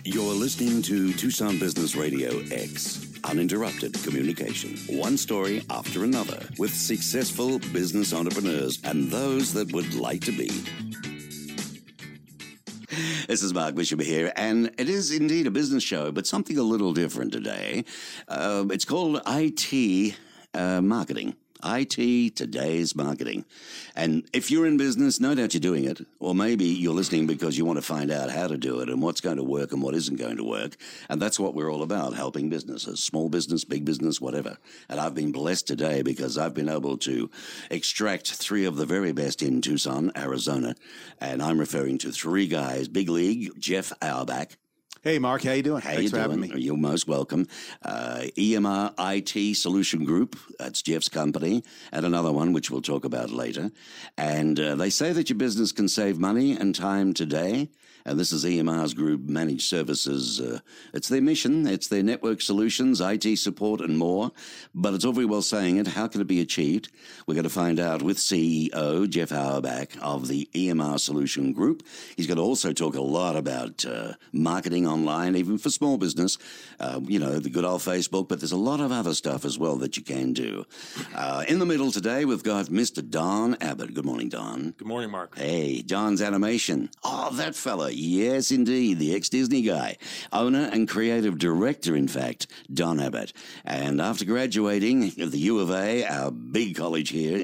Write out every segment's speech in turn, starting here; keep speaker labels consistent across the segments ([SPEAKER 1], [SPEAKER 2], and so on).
[SPEAKER 1] You're listening to Tucson Business Radio X, uninterrupted communication. One story after another with successful business entrepreneurs and those that would like to be. This is Mark Bishop here, and it is indeed a business show, but something a little different today. It's called IT Marketing. IT, today's marketing. And if you're in business, no doubt you're doing it. Or maybe you're listening because you want to find out how to do it and what's going to work and what isn't going to work. And that's what we're all about, helping businesses, small business, big business, whatever. And I've been blessed today because I've been able to extract three of the very best in Tucson, Arizona. And I'm referring to three guys, big league, Jeff Auerbach.
[SPEAKER 2] Hey, Mark, how you doing? Thanks for having me.
[SPEAKER 1] You're most welcome. EMR IT Solution Group, that's Jeff's company, and another one, which we'll talk about later. And they say that your business can save money and time today. And this is EMR's group managed services. It's their mission. It's their network solutions, IT support, and more. But it's all very well saying it. How can it be achieved? We're going to find out with CEO Jeff Auerbach of the EMR Solution Group. He's going to also talk a lot about marketing online, even for small business. The good old Facebook, but there's a lot of other stuff as well that you can do. In the middle today, we've got Mr. Don Abbott. Good morning, Don.
[SPEAKER 3] Good morning, Mark.
[SPEAKER 1] Hey, Don's Animation. Oh, that fella. Yes, indeed. The ex-Disney guy. Owner and creative director, in fact, Don Abbott. And after graduating at the U of A, our big college here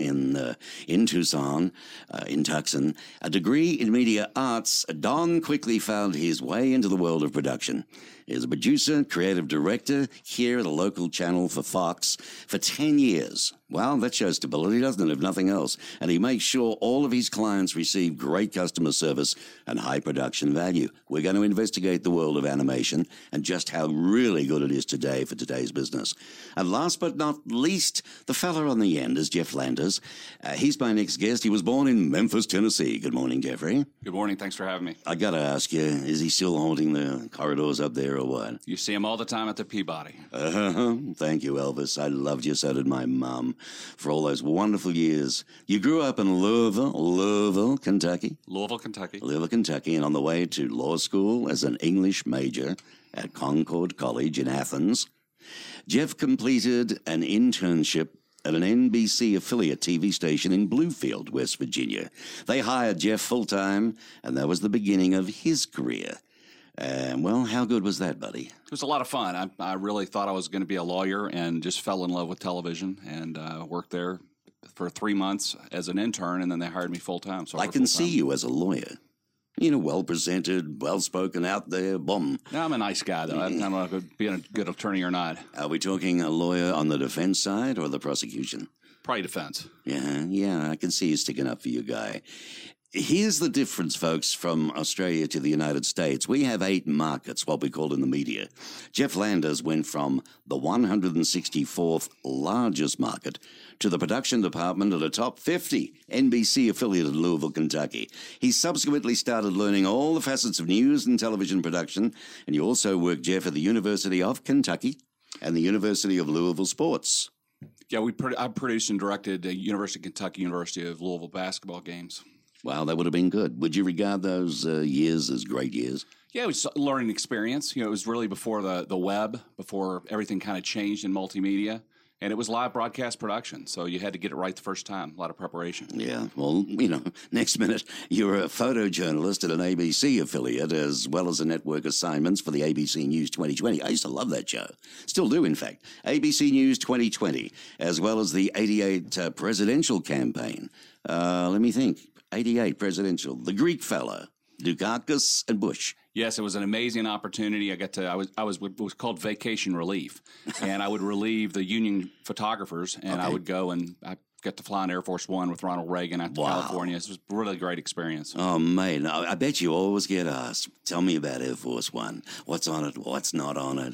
[SPEAKER 1] in Tucson, in Tucson, a degree in media arts, Don quickly found his way into the world of production. He's a producer, creative director here at a local channel for Fox for 10 years. Well, that shows stability, doesn't it, if nothing else? And he makes sure all of his clients receive great customer service and high production value. We're going to investigate the world of animation and just how really good it is today for today's business. And last but not least, the fella on the end is Jeff Landers. He's my next guest. He was born in Memphis, Tennessee. Good morning, Jeffrey.
[SPEAKER 3] Good morning. Thanks for having me.
[SPEAKER 1] I got to ask you, is he still haunting the corridors up there or what?
[SPEAKER 3] You see him all the time at the Peabody.
[SPEAKER 1] Thank you, Elvis. I loved you, so did my mom, for all those wonderful years. You grew up in Louisville, Kentucky.
[SPEAKER 3] Louisville, Kentucky.
[SPEAKER 1] Louisville, Kentucky, and on the way to law school as an English major at Concord College in Athens. Jeff completed an internship at an NBC affiliate TV station in Bluefield, West Virginia. They hired Jeff full-time, and that was the beginning of his career. Well, how good was that, buddy?
[SPEAKER 3] It was a lot of fun. I really thought I was going to be a lawyer and just fell in love with television and worked there for 3 months as an intern, and then they hired me full-time. So
[SPEAKER 1] I can see you as a lawyer. Well-presented, well-spoken, out there, boom.
[SPEAKER 3] No, I'm a nice guy, though. I don't know if being a good attorney or not.
[SPEAKER 1] Are we talking a lawyer on the defense side or the prosecution?
[SPEAKER 3] Probably defense.
[SPEAKER 1] Yeah, I can see you sticking up for your guy. Here's the difference, folks, from Australia to the United States. We have 8 markets, what we call in the media. Jeff Landers went from the 164th largest market to the production department at a top 50 NBC affiliate in Louisville, Kentucky. He subsequently started learning all the facets of news and television production, and you also worked, Jeff, at the University of Kentucky and the University of Louisville Sports.
[SPEAKER 3] Yeah, I produced and directed the University of Kentucky, University of Louisville basketball games.
[SPEAKER 1] Wow, that would have been good. Would you regard those years as great years?
[SPEAKER 3] Yeah, it was a learning experience. It was really before the web, before everything kind of changed in multimedia. And it was live broadcast production, so you had to get it right the first time. A lot of preparation.
[SPEAKER 1] Yeah, well, next minute, you're a photojournalist at an ABC affiliate, as well as a network assignments for the ABC News 2020. I used to love that show. Still do, in fact. ABC News 2020, as well as the 88 presidential campaign. Let me think. 88 presidential. The Greek fella, Dukakis and Bush.
[SPEAKER 3] Yes, it was an amazing opportunity. It was called Vacation Relief, and I would relieve the union photographers, and okay. I would go and I got to fly on Air Force One with Ronald Reagan out to California. It was a really great experience.
[SPEAKER 1] Oh, man, I bet you always get asked, tell me about Air Force One. What's on it? What's not on it,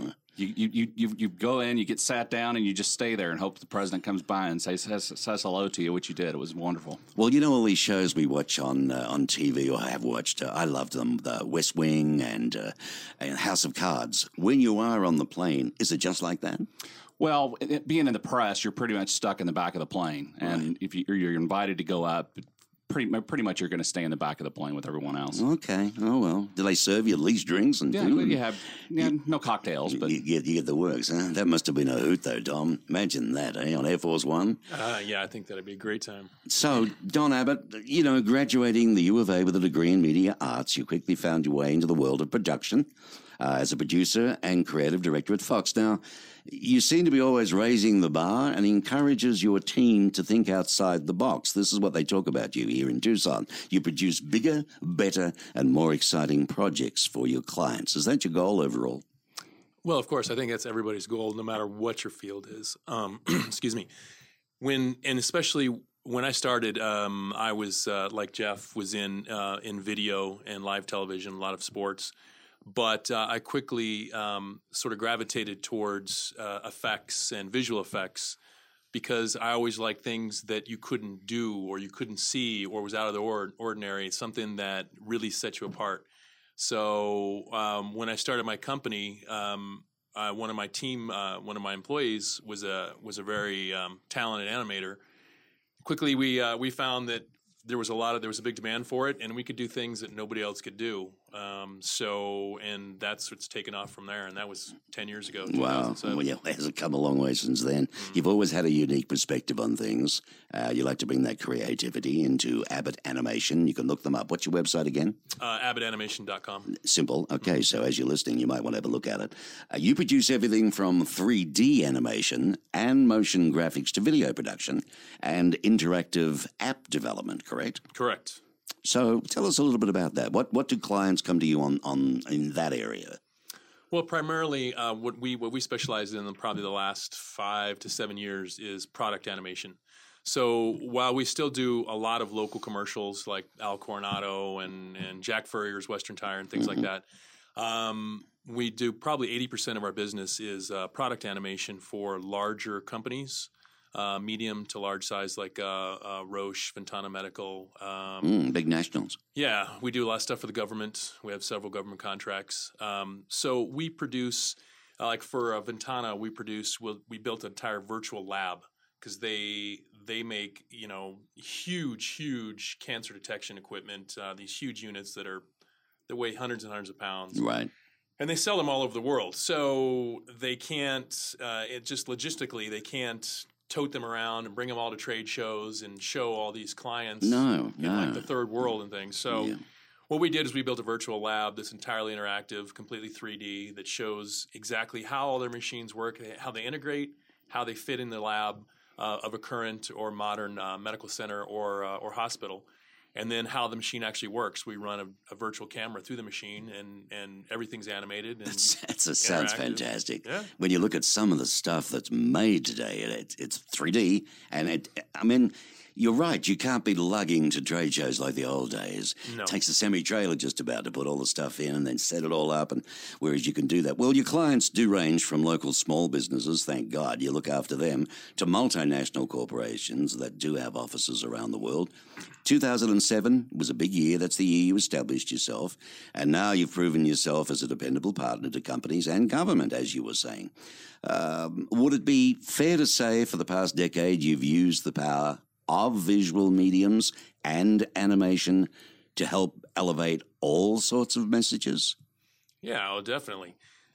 [SPEAKER 3] You go in, you get sat down, and you just stay there and hope the president comes by and says hello to you, which you did. It was wonderful.
[SPEAKER 1] Well, all these shows we watch on TV or have watched, I loved them, the West Wing and House of Cards. When you are on the plane, is it just like that?
[SPEAKER 3] Well, being in the press, you're pretty much stuck in the back of the plane. And if you're invited to go up, pretty much you're going to stay in the back of the plane with everyone else.
[SPEAKER 1] Okay. Oh, well. Do they serve you at least drinks and food?
[SPEAKER 3] You have no cocktails, but
[SPEAKER 1] you get the works, huh? That must have been a hoot, though, Dom. Imagine that, on Air Force One.
[SPEAKER 4] Yeah, I think that'd be a great time.
[SPEAKER 1] So, Don Abbott, graduating the U of A with a degree in media arts, you quickly found your way into the world of production as a producer and creative director at Fox. Now, you seem to be always raising the bar and encourages your team to think outside the box. This is what they talk about you here in Tucson. You produce bigger, better, and more exciting projects for your clients. Is that your goal overall?
[SPEAKER 4] Well, of course, I think that's everybody's goal, no matter what your field is. Excuse me. Especially when I started, I was like Jeff was in video and live television, a lot of sports. But I quickly sort of gravitated towards effects and visual effects because I always liked things that you couldn't do or you couldn't see or was out of the ordinary, something that really set you apart. So when I started my company, one of my employees was a very talented animator. Quickly, we found that there was a big demand for it, and we could do things that nobody else could do. And that's what's taken off from there. And that was 10 years ago.
[SPEAKER 1] Wow. Well, yeah, it has come a long way since then. Mm-hmm. You've always had a unique perspective on things. You like to bring that creativity into Abbott Animation. You can look them up. What's your website again?
[SPEAKER 4] AbbottAnimation.com.
[SPEAKER 1] Simple. Okay, so as you're listening, you might want to have a look at it. You produce everything from 3D animation and motion graphics to video production and interactive app development, correct?
[SPEAKER 4] Correct.
[SPEAKER 1] So tell us a little bit about that. What do clients come to you on in that area?
[SPEAKER 4] Well, primarily what we specialize in probably the last 5 to 7 years is product animation. So while we still do a lot of local commercials like Al Coronado and Jack Furrier's Western Tire and things like that, we do probably 80% of our business is product animation for larger companies. Medium to large size like Roche, Ventana Medical.
[SPEAKER 1] Big nationals.
[SPEAKER 4] Yeah, we do a lot of stuff for the government. We have several government contracts. So we produce, like for Ventana, we built an entire virtual lab because they make huge cancer detection equipment. These huge units that weigh hundreds and hundreds of pounds.
[SPEAKER 1] Right.
[SPEAKER 4] And they sell them all over the world. So they can't. Just logistically, they can't tote them around and bring them all to trade shows and show all these clients in like the third world and things. So what we did is we built a virtual lab that's entirely interactive, completely 3D, that shows exactly how all their machines work, how they integrate, how they fit in the lab of a current or modern medical center or hospital. And then how the machine actually works. We run a virtual camera through the machine, and everything's animated. And
[SPEAKER 1] that sounds fantastic.
[SPEAKER 4] Yeah.
[SPEAKER 1] When you look at some of the stuff that's made today, it's 3D, and you're right. You can't be lugging to trade shows like the old days.
[SPEAKER 4] No.
[SPEAKER 1] It takes a semi-trailer just about to put all the stuff in and then set it all up. And whereas you can do that, well, your clients do range from local small businesses. Thank God you look after them, to multinational corporations that do have offices around the world. 2007 was a big year. That's the year you established yourself, and now you've proven yourself as a dependable partner to companies and government, as you were saying. Would it be fair to say for the past decade you've used the power of visual mediums and animation to help elevate all sorts of messages?
[SPEAKER 4] Yeah, definitely.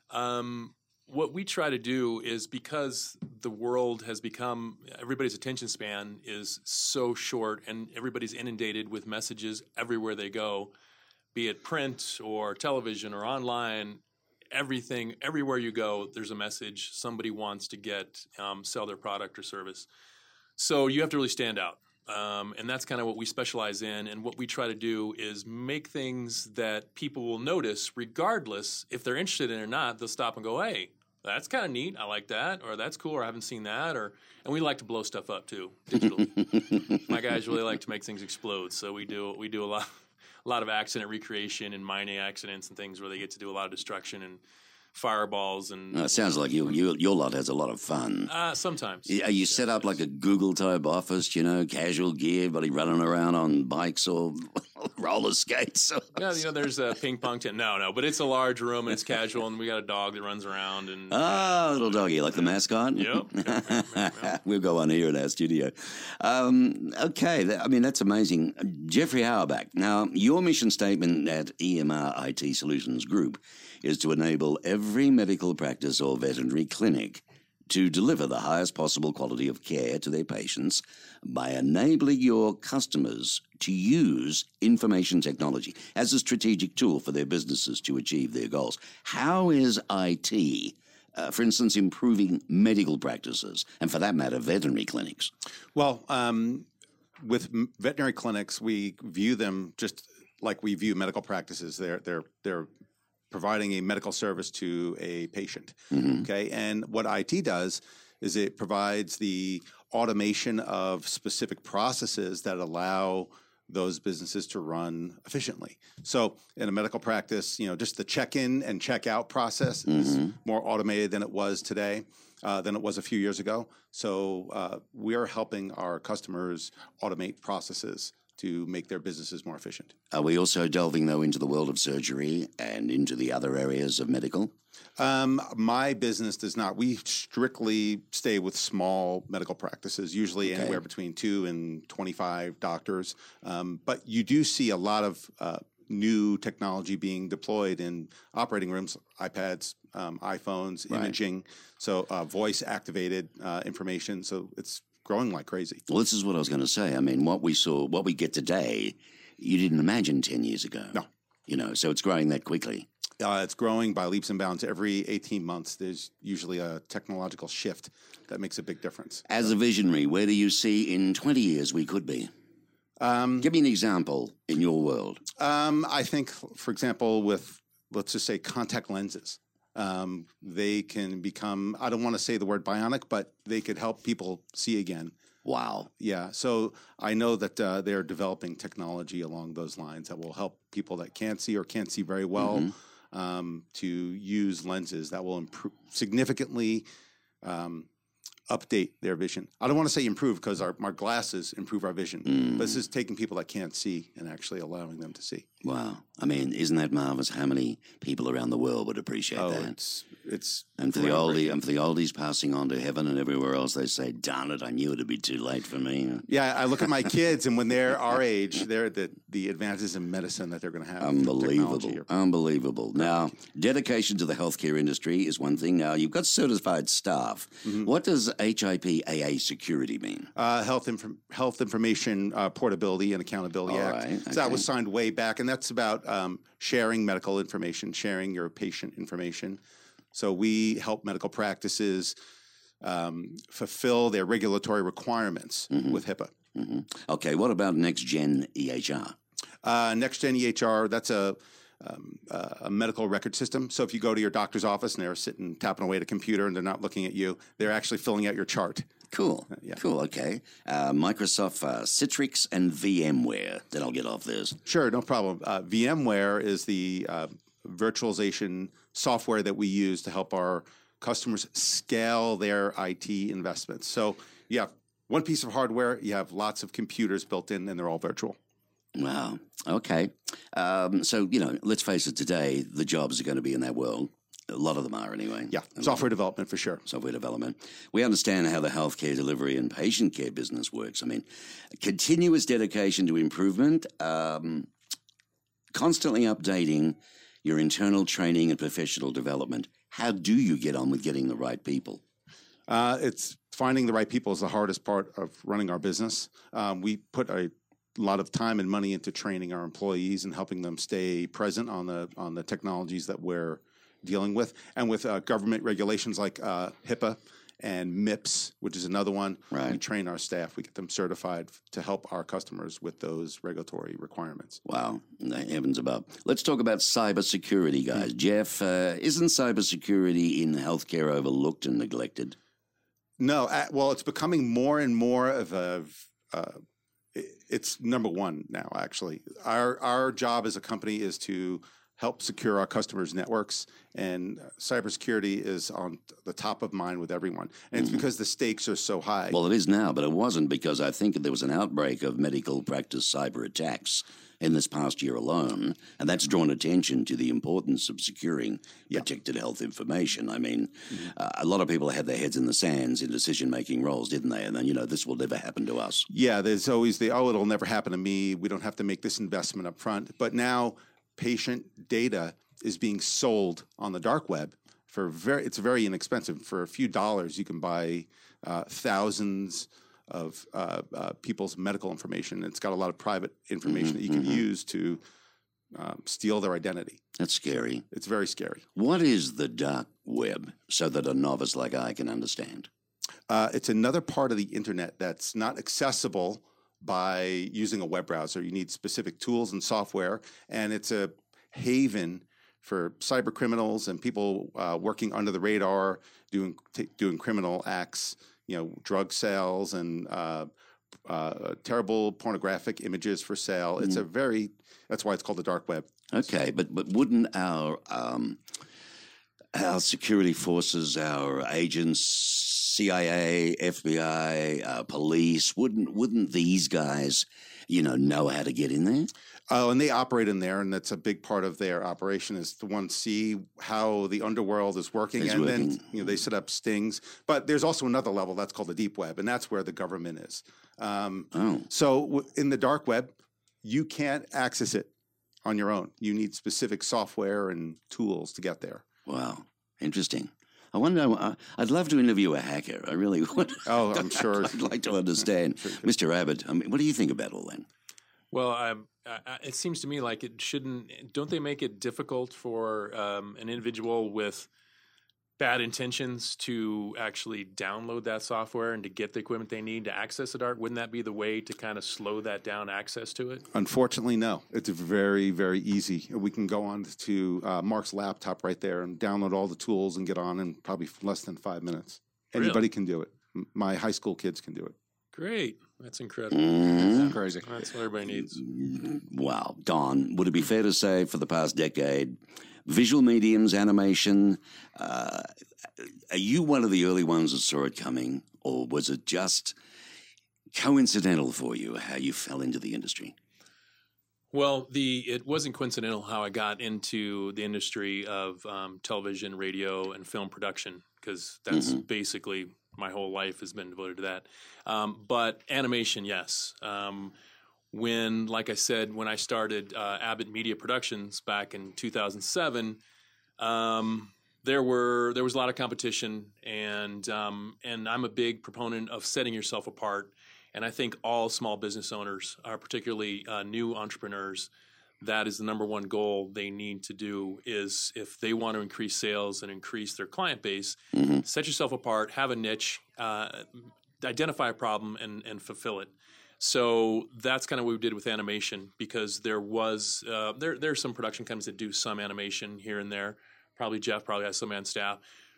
[SPEAKER 4] What we try to do is, because the world has become, everybody's attention span is so short and everybody's inundated with messages everywhere they go, be it print or television or online, everything, everywhere you go, there's a message. Somebody wants to sell their product or service. So you have to really stand out. And that's kind of what we specialize in. And what we try to do is make things that people will notice regardless. If they're interested in it or not, they'll stop and go, hey, that's kind of neat. I like that. Or that's cool. Or I haven't seen that. And we like to blow stuff up too, digitally. My guys really like to make things explode. So we do a lot of accident recreation and mining accidents and things where they get to do a lot of destruction. And fireballs and.
[SPEAKER 1] It sounds like your lot has a lot of fun.
[SPEAKER 4] Sometimes.
[SPEAKER 1] Are you set up like a Google-type office, casual gear, buddy running around on bikes or roller skates?
[SPEAKER 4] Yeah, there's a ping pong tent. No, but it's a large room and it's casual, and we got a dog that runs around. And
[SPEAKER 1] little doggy, like the mascot?
[SPEAKER 4] Yep.
[SPEAKER 1] We'll go on here in our studio. Okay, that's amazing. Jeffrey Auerbach. Now, your mission statement at EMR IT Solutions Group is to enable every medical practice or veterinary clinic to deliver the highest possible quality of care to their patients by enabling your customers to use information technology as a strategic tool for their businesses to achieve their goals. How is IT, for instance, improving medical practices and, for that matter, veterinary clinics?
[SPEAKER 2] Well, with veterinary clinics, we view them just like we view medical practices. They're providing a medical service to a patient.
[SPEAKER 1] Mm-hmm.
[SPEAKER 2] Okay, and what IT does is it provides the automation of specific processes that allow those businesses to run efficiently. So in a medical practice, just the check-in and check-out process is more automated than it was today, than it was a few years ago. So we are helping our customers automate processes to make their businesses more efficient.
[SPEAKER 1] Are we also delving, though, into the world of surgery and into the other areas of medical?
[SPEAKER 2] My business does not. We strictly stay with small medical practices, usually anywhere between 2 and 25 doctors. But you do see a lot of new technology being deployed in operating rooms, iPads, iPhones, imaging, so voice-activated information. So it's growing like crazy.
[SPEAKER 1] Well, this is what I was going to say. What we get today, you didn't imagine 10 years ago.
[SPEAKER 2] No.
[SPEAKER 1] So it's growing that quickly.
[SPEAKER 2] It's growing by leaps and bounds. Every 18 months, there's usually a technological shift that makes a big difference.
[SPEAKER 1] As a visionary, where do you see in 20 years we could be? Give me an example in your world.
[SPEAKER 2] I think, for example, with, let's just say, contact lenses. They can become, I don't want to say the word bionic, but they could help people see again.
[SPEAKER 1] Wow.
[SPEAKER 2] Yeah. So I know that they're developing technology along those lines that will help people that can't see or can't see very well to use lenses that will improve significantly update their vision. I don't want to say improve because our glasses improve our vision, but this is taking people that can't see and actually allowing them to see.
[SPEAKER 1] Wow. Isn't that marvelous? How many people around the world would appreciate that?
[SPEAKER 2] It's
[SPEAKER 1] and for the oldies passing on to heaven and everywhere else, they say, "Darn it, I knew it'd be too late for me."
[SPEAKER 2] Yeah, I look at my kids, and when they're our age, they're the advances in medicine that they're going to have.
[SPEAKER 1] Unbelievable. Now, dedication to the healthcare industry is one thing. Now, you've got certified staff. What does HIPAA security mean?
[SPEAKER 2] Health Information Portability and Accountability Act.
[SPEAKER 1] Right,
[SPEAKER 2] So that was signed way back, and that's about sharing medical information, sharing your patient information. So we help medical practices fulfill their regulatory requirements with HIPAA.
[SPEAKER 1] Okay, what about Next-Gen EHR?
[SPEAKER 2] Next-Gen EHR, that's a medical record system. So if you go to your doctor's office and they're sitting tapping away at a computer and they're not looking at you, they're actually filling out your chart.
[SPEAKER 1] Cool. Cool. Okay. Microsoft Citrix and VMware. Then I'll get off this.
[SPEAKER 2] Sure, no problem. VMware is the virtualization software that we use to help our customers scale their IT investments. So you have one piece of hardware, you have lots of computers built in, and they're all virtual.
[SPEAKER 1] Wow. Okay. So, let's face it, today, the jobs are going to be in that world. A lot of them are anyway.
[SPEAKER 2] Yeah, software development for sure.
[SPEAKER 1] Software development. We understand how the healthcare delivery and patient care business works. Continuous dedication to improvement, constantly updating your internal training and professional development. How do you get on with getting the right people?
[SPEAKER 2] It's finding the right people is the hardest part of running our business. We put a lot of time and money into training our employees and helping them stay present on the technologies that we're dealing with, and with government regulations like HIPAA and MIPS, which is another one.
[SPEAKER 1] Right.
[SPEAKER 2] We train our staff. We get them certified to help our customers with those regulatory requirements.
[SPEAKER 1] Wow. Heavens above. Let's talk about cybersecurity, guys. Jeff, isn't cybersecurity in healthcare overlooked and neglected?
[SPEAKER 2] No. Well, it's becoming more and more of it's number one now, actually. Our job as a company is to help secure our customers' networks, and cybersecurity is on the top of mind with everyone. And it's because the stakes are so high.
[SPEAKER 1] Well, it is now, but it wasn't, because I think there was an outbreak of medical practice cyber attacks in this past year alone, and that's drawn attention to the importance of securing protected health information. I mean, a lot of people had their heads in the sands in decision-making roles, didn't they? And then, this will never happen to us.
[SPEAKER 2] Yeah, there's always it'll never happen to me. We don't have to make this investment up front. But now patient data is being sold on the dark web it's very inexpensive. For a few dollars, you can buy thousands of people's medical information. It's got a lot of private information that you can use to steal their identity.
[SPEAKER 1] That's scary.
[SPEAKER 2] It's very scary.
[SPEAKER 1] What is the dark web, so that a novice like I can understand?
[SPEAKER 2] It's another part of the internet that's not accessible by using a web browser. You need specific tools and software, and it's a haven for cyber criminals and people working under the radar, doing criminal acts, drug sales and terrible pornographic images for sale. It's that's why it's called the dark web.
[SPEAKER 1] Okay, but wouldn't our security forces, our agents, CIA, FBI, police, wouldn't these guys, know how to get in there?
[SPEAKER 2] Oh, and they operate in there, and that's a big part of their operation is to see how the underworld is working, then they set up stings. But there's also another level that's called the deep web, and that's where the government is. So in the dark web, you can't access it on your own. You need specific software and tools to get there.
[SPEAKER 1] Wow, interesting. I wonder, I'd love to interview a hacker. I really would.
[SPEAKER 2] Oh, I'm sure.
[SPEAKER 1] I'd like to understand. Mr. Abbott, what do you think about all that?
[SPEAKER 4] Well, it seems to me like it shouldn't. Don't they make it difficult for an individual with bad intentions to actually download that software and to get the equipment they need to access the dark? Wouldn't that be the way to kind of slow that down, access to it?
[SPEAKER 2] Unfortunately, no. It's very, very easy. We can go on to Mark's laptop right there and download all the tools and get on in probably less than 5 minutes. Anybody can do it. My high school kids can do it.
[SPEAKER 4] Great. That's incredible.
[SPEAKER 3] That's crazy.
[SPEAKER 4] That's what everybody needs.
[SPEAKER 1] Wow. Don, would it be fair to say for the past decade, visual mediums, animation, are you one of the early ones that saw it coming, or was it just coincidental for you how you fell into the industry?
[SPEAKER 4] Well, it wasn't coincidental how I got into the industry of television, radio, and film production, because that's basically my whole life has been devoted to that. But animation, yes. Like I said, when I started Abbott Media Productions back in 2007, there was a lot of competition, and I'm a big proponent of setting yourself apart. And I think all small business owners, particularly new entrepreneurs, that is the number one goal they need to do is if they want to increase sales and increase their client base, set yourself apart, have a niche, identify a problem, and fulfill it. So that's kind of what we did with animation, because there are some production companies that do some animation here and there. Probably Jeff has some on staff.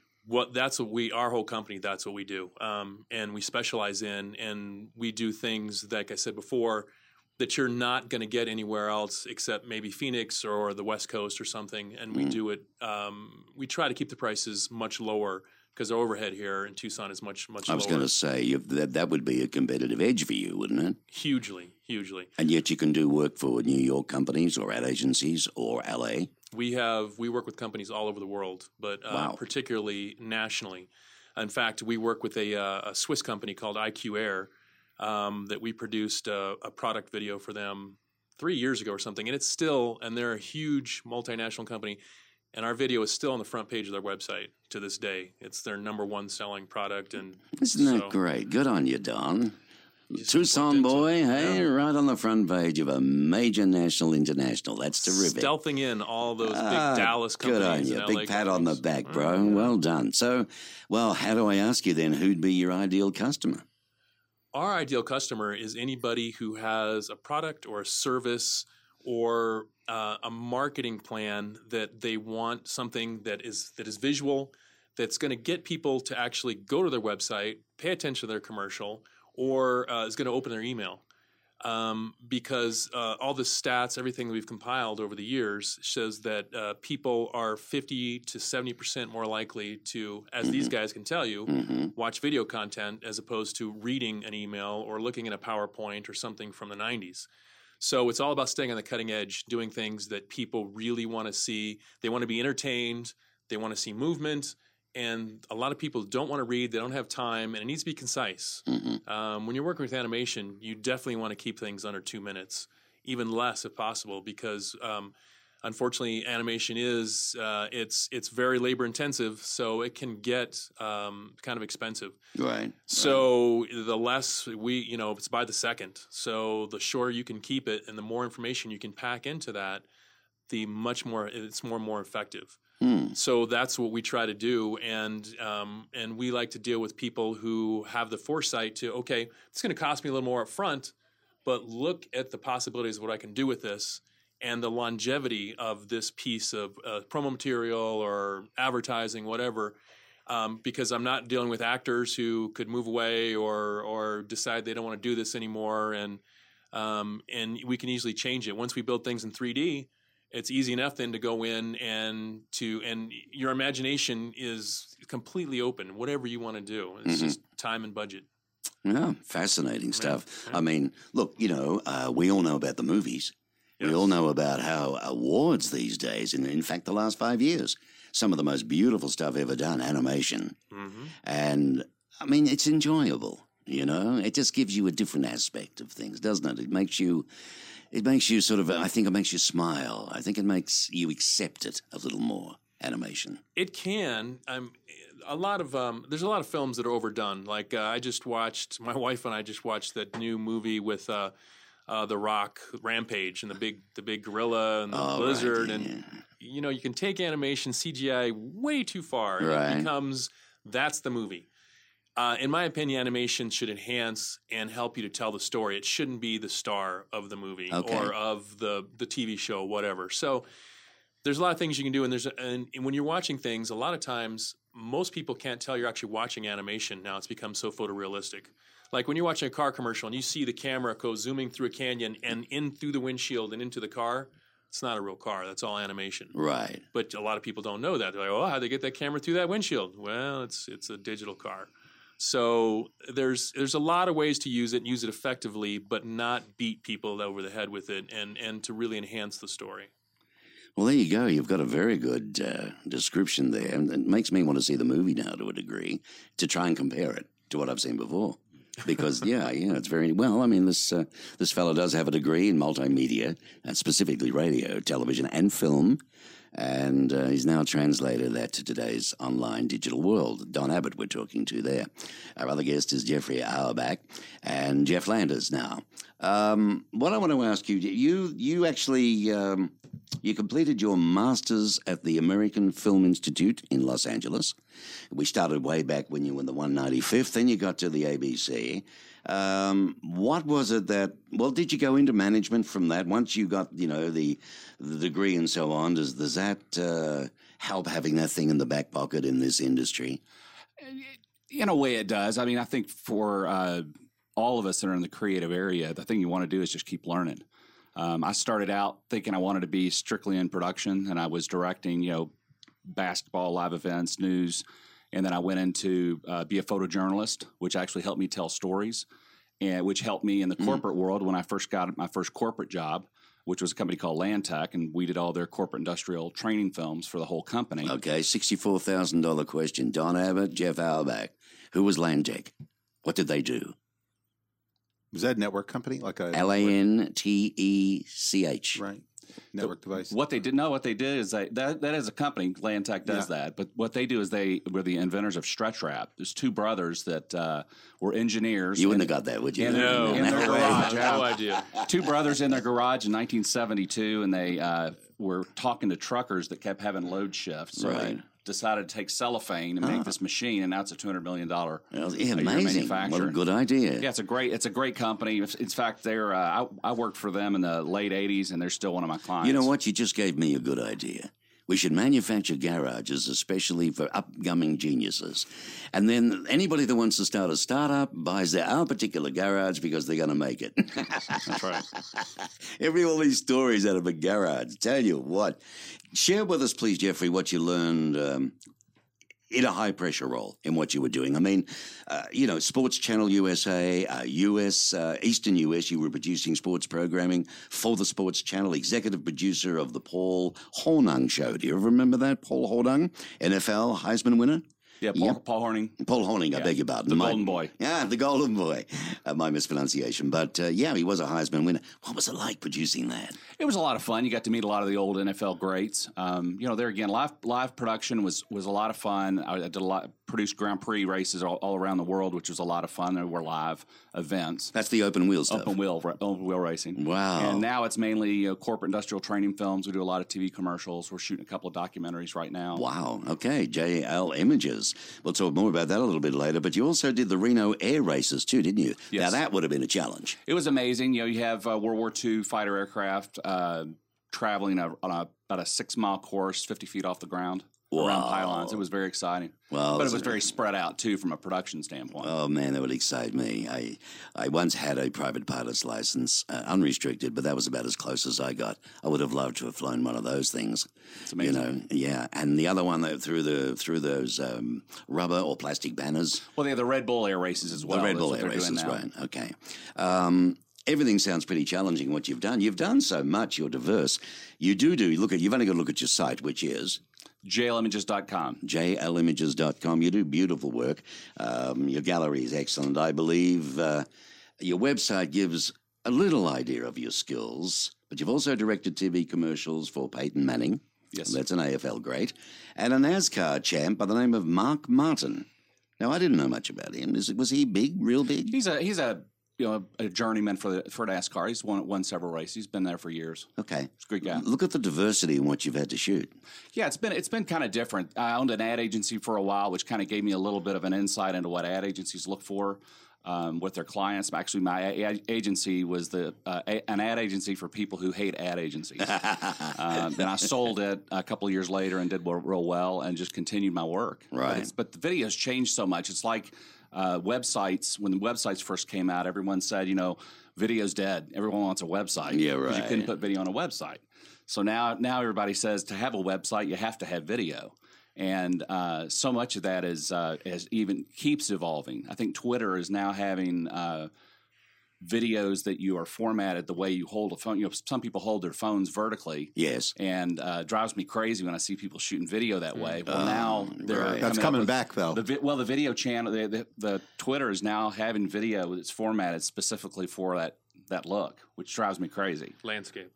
[SPEAKER 4] Our whole company, that's what we do. And we specialize in, and we do things, like I said before, that you're not going to get anywhere else except maybe Phoenix or the West Coast or something. And we do it, we try to keep the prices much lower because our overhead here in Tucson is much lower.
[SPEAKER 1] I was going to say, that would be a competitive edge for you, wouldn't it?
[SPEAKER 4] Hugely.
[SPEAKER 1] And yet you can do work for New York companies or ad agencies or LA?
[SPEAKER 4] We work with companies all over the world, but particularly nationally. In fact, we work with a Swiss company called IQ Air that we produced a product video for them 3 years ago or something. And they're a huge multinational company. And our video is still on the front page of their website to this day. It's their number one selling product. And
[SPEAKER 1] isn't that great? Good on you, Don. Tucson boy, hey, right on the front page of a major national international. That's terrific.
[SPEAKER 4] Stealthing in all those big Dallas companies.
[SPEAKER 1] Good on you. Big pat on the back, bro. Well done. So, how do I ask you then, who'd be your ideal customer?
[SPEAKER 4] Our ideal customer is anybody who has a product or a service or a marketing plan that they want something that is visual, that's going to get people to actually go to their website, pay attention to their commercial, or is going to open their email. because all the stats, everything we've compiled over the years shows that people are 50 to 70% more likely to, as these guys can tell you, watch video content as opposed to reading an email or looking at a PowerPoint or something from the 90s. So it's all about staying on the cutting edge, doing things that people really want to see. They want to be entertained. They want to see movement. And a lot of people don't want to read. They don't have time. And it needs to be concise. When you're working with animation, you definitely want to keep things under 2 minutes, even less if possible, because unfortunately, animation is it's very labor intensive, so it can get kind of expensive.
[SPEAKER 1] Right.
[SPEAKER 4] So the less it's by the second. So the shorter you can keep it, and the more information you can pack into that, the much more it's more effective. So that's what we try to do, and we like to deal with people who have the foresight to, okay, it's going to cost me a little more up front, but look at the possibilities of what I can do with this and the longevity of this piece of promo material or advertising, whatever, because I'm not dealing with actors who could move away or decide they don't want to do this anymore, and we can easily change it. Once we build things in 3D, it's easy enough then to go in and your imagination is completely open, whatever you want to do. It's just time and budget.
[SPEAKER 1] Yeah, fascinating stuff.
[SPEAKER 4] Yeah.
[SPEAKER 1] I mean, look, we all know about the movies. Yes. We all know about how awards these days, in fact, the last 5 years, some of the most beautiful stuff ever done, animation. And, I mean, it's enjoyable, It just gives you a different aspect of things, doesn't it? It makes you sort of, I think it makes you smile. I think it makes you accept it a little more, animation.
[SPEAKER 4] It can. There's a lot of films that are overdone. Like my wife and I just watched that new movie with The Rock, Rampage, and the big gorilla and the lizard. Right, yeah. And, you can take animation, CGI way too far.
[SPEAKER 1] Right.
[SPEAKER 4] And it becomes, that's the movie. In my opinion, animation should enhance and help you to tell the story. It shouldn't be the star of the movie or of the TV show, whatever. So there's a lot of things you can do, and when you're watching things, a lot of times most people can't tell you're actually watching animation now. It's become so photorealistic. Like when you're watching a car commercial and you see the camera go zooming through a canyon and in through the windshield and into the car, it's not a real car. That's all animation.
[SPEAKER 1] Right.
[SPEAKER 4] But a lot of people don't know that. They're like, oh, how'd they get that camera through that windshield? Well, it's a digital car. So there's a lot of ways to use it and use it effectively, but not beat people over the head with it and to really enhance the story.
[SPEAKER 1] Well, there you go. You've got a very good description there. And it makes me want to see the movie now to a degree to try and compare it to what I've seen before. Because, it's very well. I mean, this fellow does have a degree in multimedia, specifically radio, television, and film. And he's now translated that to today's online digital world. Don Abbott we're talking to there. Our other guest is Jeffrey Auerbach and Jeff Landers now. What I want to ask you, you actually you completed your master's at the American Film Institute in Los Angeles. We started way back when you were in the 195th, then you got to the ABC. What was it did you go into management from that? Once you got, the degree and so on, does that help having that thing in the back pocket in this industry?
[SPEAKER 3] In a way it does. I mean, I think for all of us that are in the creative area, the thing you want to do is just keep learning. I started out thinking I wanted to be strictly in production, and I was directing, basketball, live events, news. And then I went into be a photojournalist, which actually helped me tell stories, and which helped me in the corporate world when I first got my first corporate job, which was a company called Landtech, and we did all their corporate industrial training films for the whole company.
[SPEAKER 1] Okay, $64,000 question. Don Abbott, Jeff Auerbach. Who was Landtech? What did they do?
[SPEAKER 2] Was that a network company? Like a
[SPEAKER 1] Lantech?
[SPEAKER 2] Right. Network device.
[SPEAKER 3] What they did is that is a company, Landtech does that. But what they do is they were the inventors of stretch wrap. There's two brothers that were engineers.
[SPEAKER 1] You wouldn't have got that, would you?
[SPEAKER 4] No,
[SPEAKER 3] in their garage.
[SPEAKER 4] No idea.
[SPEAKER 3] Two brothers in their garage in 1972, and they were talking to truckers that kept having load shifts. So they decided to take cellophane and make this machine, and now it's a $200 million
[SPEAKER 1] amazing
[SPEAKER 3] manufacturer.
[SPEAKER 1] What a good idea.
[SPEAKER 3] Yeah, it's a great company. In fact, they're I worked for them in the late 80s, and they're still one of my clients.
[SPEAKER 1] You know what? You just gave me a good idea. We should manufacture garages especially for upcoming geniuses. And then anybody that wants to start a startup buys our particular garage because they're going to make it.
[SPEAKER 3] That's right.
[SPEAKER 1] All these stories out of a garage. Tell you what. Share with us, please, Jeffrey, what you learned in a high-pressure role in what you were doing. I mean, Sports Channel USA, Eastern US, you were producing sports programming for the Sports Channel, executive producer of the Paul Hornung Show. Do you ever remember that? Paul Hornung, NFL Heisman winner?
[SPEAKER 3] Yeah, Paul Horning.
[SPEAKER 1] Paul Horning, I beg your pardon.
[SPEAKER 3] The Golden Boy.
[SPEAKER 1] Yeah, the Golden Boy. My mispronunciation. But, he was a Heisman winner. What was it like producing that?
[SPEAKER 3] It was a lot of fun. You got to meet a lot of the old NFL greats. There again, live production was a lot of fun. I did produced Grand Prix races all around the world, which was a lot of fun. There were live events.
[SPEAKER 1] That's the open wheel stuff.
[SPEAKER 3] Open wheel racing.
[SPEAKER 1] Wow.
[SPEAKER 3] And now it's mainly corporate industrial training films. We do a lot of TV commercials. We're shooting a couple of documentaries right now.
[SPEAKER 1] Wow. Okay. JL Images. We'll talk more about that a little bit later. But you also did the Reno air races too, didn't you?
[SPEAKER 3] Yes.
[SPEAKER 1] Now that would have been a challenge.
[SPEAKER 3] It was amazing. You have World War II fighter aircraft traveling on about a 6-mile course, 50 feet off the ground.
[SPEAKER 1] Wow.
[SPEAKER 3] Around pylons. It was very exciting.
[SPEAKER 1] Well,
[SPEAKER 3] but it was very spread out, too, from a production standpoint.
[SPEAKER 1] Oh, man, that would excite me. I once had a private pilot's license, unrestricted, but that was about as close as I got. I would have loved to have flown one of those things.
[SPEAKER 3] It's amazing.
[SPEAKER 1] Yeah. And the other one, through those rubber or plastic banners.
[SPEAKER 3] Well, they have the Red Bull air races as well.
[SPEAKER 1] The Red Bull air races, right. Okay. Everything sounds pretty challenging, what you've done. You've done so much. You're diverse. You've only got to look at your site, which is
[SPEAKER 3] JLimages.com.
[SPEAKER 1] JLimages.com. You do beautiful work. Your gallery is excellent. I believe your website gives a little idea of your skills, but you've also directed TV commercials for Peyton Manning.
[SPEAKER 3] Yes.
[SPEAKER 1] That's an AFL great. And a NASCAR champ by the name of Mark Martin. Now, I didn't know much about him. Was he big, real big?
[SPEAKER 3] He's a journeyman for NASCAR. He's won several races. He's been there for years.
[SPEAKER 1] Okay.
[SPEAKER 3] He's a great guy.
[SPEAKER 1] Look at the diversity in what you've had to shoot.
[SPEAKER 3] Yeah, it's been kind of different. I owned an ad agency for a while, which kind of gave me a little bit of an insight into what ad agencies look for with their clients. Actually, my agency was an ad agency for people who hate ad agencies. Then I sold it a couple of years later and did real well and just continued my work.
[SPEAKER 1] Right.
[SPEAKER 3] But the video's changed so much. It's like websites. When the websites first came out, everyone said, video's dead. Everyone wants a website.
[SPEAKER 1] Yeah, right.
[SPEAKER 3] Because you couldn't put video on a website. So now everybody says to have a website, you have to have video. And so much of that is even keeps evolving. I think Twitter is now having videos that you are formatted the way you hold a phone. Some people hold their phones vertically.
[SPEAKER 1] Yes.
[SPEAKER 3] And drives me crazy when I see people shooting video that way. Well, now they're
[SPEAKER 2] That's coming back, though.
[SPEAKER 3] The video channel, the Twitter is now having video that's formatted specifically for that look, which drives me crazy.
[SPEAKER 4] Landscape.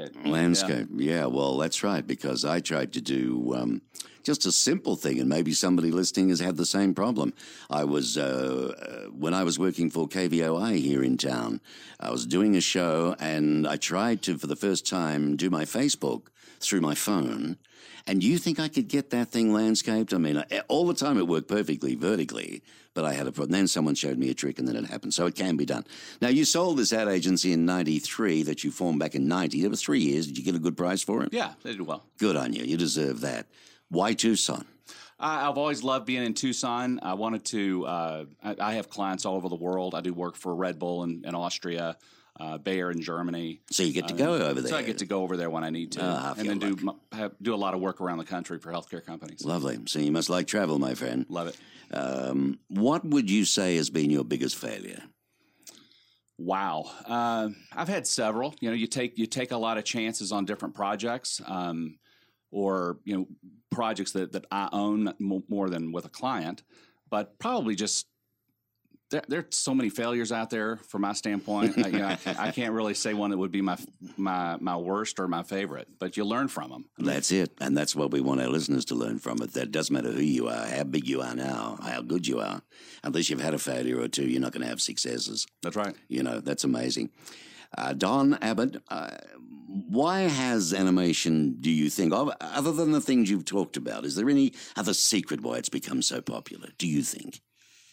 [SPEAKER 1] Yeah, well, that's right, because I tried to do just a simple thing, and maybe somebody listening has had the same problem. I was, when I was working for KVOI here in town, I was doing a show, and I tried to, for the first time, do my Facebook through my phone. And do you think I could get that thing landscaped? I mean, all the time it worked perfectly vertically, but I had a problem. Then someone showed me a trick, and then it happened. So it can be done. Now, you sold this ad agency in 93 that you formed back in 90. It was 3 years. Did you get a good price for it?
[SPEAKER 3] Yeah, they did well.
[SPEAKER 1] Good on you. You deserve that. Why Tucson?
[SPEAKER 3] I've always loved being in Tucson. I wanted to I have clients all over the world. I do work for Red Bull in Austria, Bayer in Germany.
[SPEAKER 1] So you get to go over there.
[SPEAKER 3] So I get to go over there when I need to. And then do a lot of work around the country for healthcare companies.
[SPEAKER 1] Lovely. So you must like travel, my friend.
[SPEAKER 3] Love it.
[SPEAKER 1] What would you say has been your biggest failure?
[SPEAKER 3] Wow. I've had several. You take a lot of chances on different projects, or projects that I own more than with a client, but probably just there's so many failures out there from my standpoint. I can't really say one that would be my worst or my favorite, but you learn from them.
[SPEAKER 1] That's it, and that's what we want our listeners to learn from it. That doesn't matter who you are, how big you are now, how good you are. Unless you've had a failure or two, you're not going to have successes.
[SPEAKER 3] That's right.
[SPEAKER 1] That's amazing. Don Abbott, why has animation, do you think, other than the things you've talked about, is there any other secret why it's become so popular, do you think?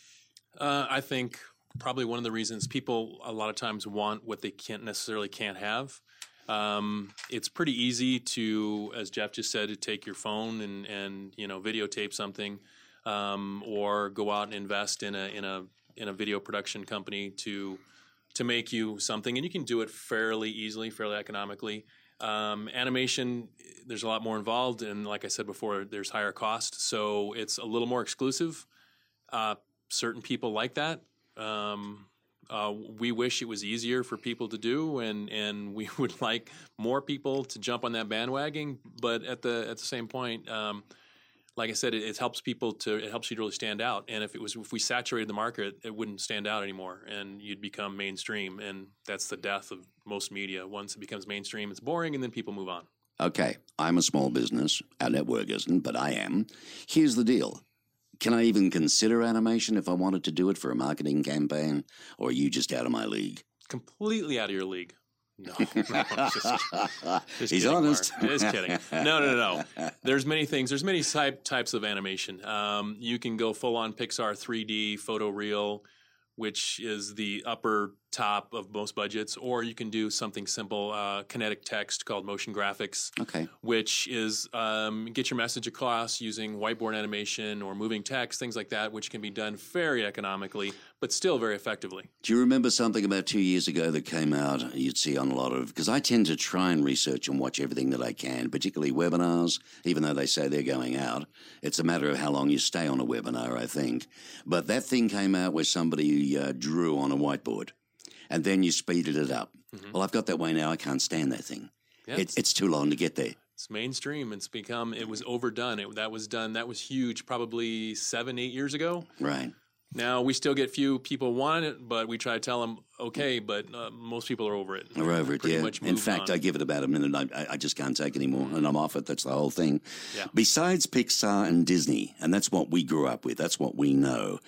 [SPEAKER 4] I think probably one of the reasons people a lot of times want what they can't have. It's pretty easy to, as Jeff just said, to take your phone and videotape something, or go out and invest in a video production company to make you something, and you can do it fairly easily, fairly economically. Animation, there's a lot more involved, and like I said before, there's higher cost, so it's a little more exclusive. Certain people like that. We wish it was easier for people to do, and we would like more people to jump on that bandwagon. But at the same point, like I said, it helps you to really stand out. And if we saturated the market, it wouldn't stand out anymore, and you'd become mainstream. And that's the death of most media. Once it becomes mainstream, it's boring, and then people move on.
[SPEAKER 1] Okay, I'm a small business. Our network isn't, but I am. Here's the deal. Can I even consider animation if I wanted to do it for a marketing campaign, or are you just out of my league?
[SPEAKER 4] Completely out of your league. No, just
[SPEAKER 1] He's
[SPEAKER 4] kidding,
[SPEAKER 1] honest.
[SPEAKER 4] Mark. Just kidding. No. There's many things. There's many types of animation. You can go full on Pixar 3D photoreal, which is the upper top of most budgets, or you can do something simple, kinetic text called motion graphics, which is get your message across using whiteboard animation or moving text, things like that, which can be done very economically, but still very effectively.
[SPEAKER 1] Do you remember something about 2 years ago that came out you'd see on a lot of, because I tend to try and research and watch everything that I can, particularly webinars, even though they say they're going out. It's a matter of how long you stay on a webinar, I think. But that thing came out where somebody drew on a whiteboard, and then you speeded it up. Mm-hmm. Well, I've got that way now. I can't stand that thing. Yeah, it's too long to get there.
[SPEAKER 4] It's mainstream. It was overdone. That was huge probably 7-8 years ago.
[SPEAKER 1] Right.
[SPEAKER 4] Now, we still get few people wanting it, but we try to tell them, okay, but most people are over it.
[SPEAKER 1] They're over it, yeah. In fact, I give it about a minute. I just can't take anymore, and I'm off it. That's the whole thing.
[SPEAKER 4] Yeah.
[SPEAKER 1] Besides Pixar and Disney, and that's what we grew up with, that's what we know,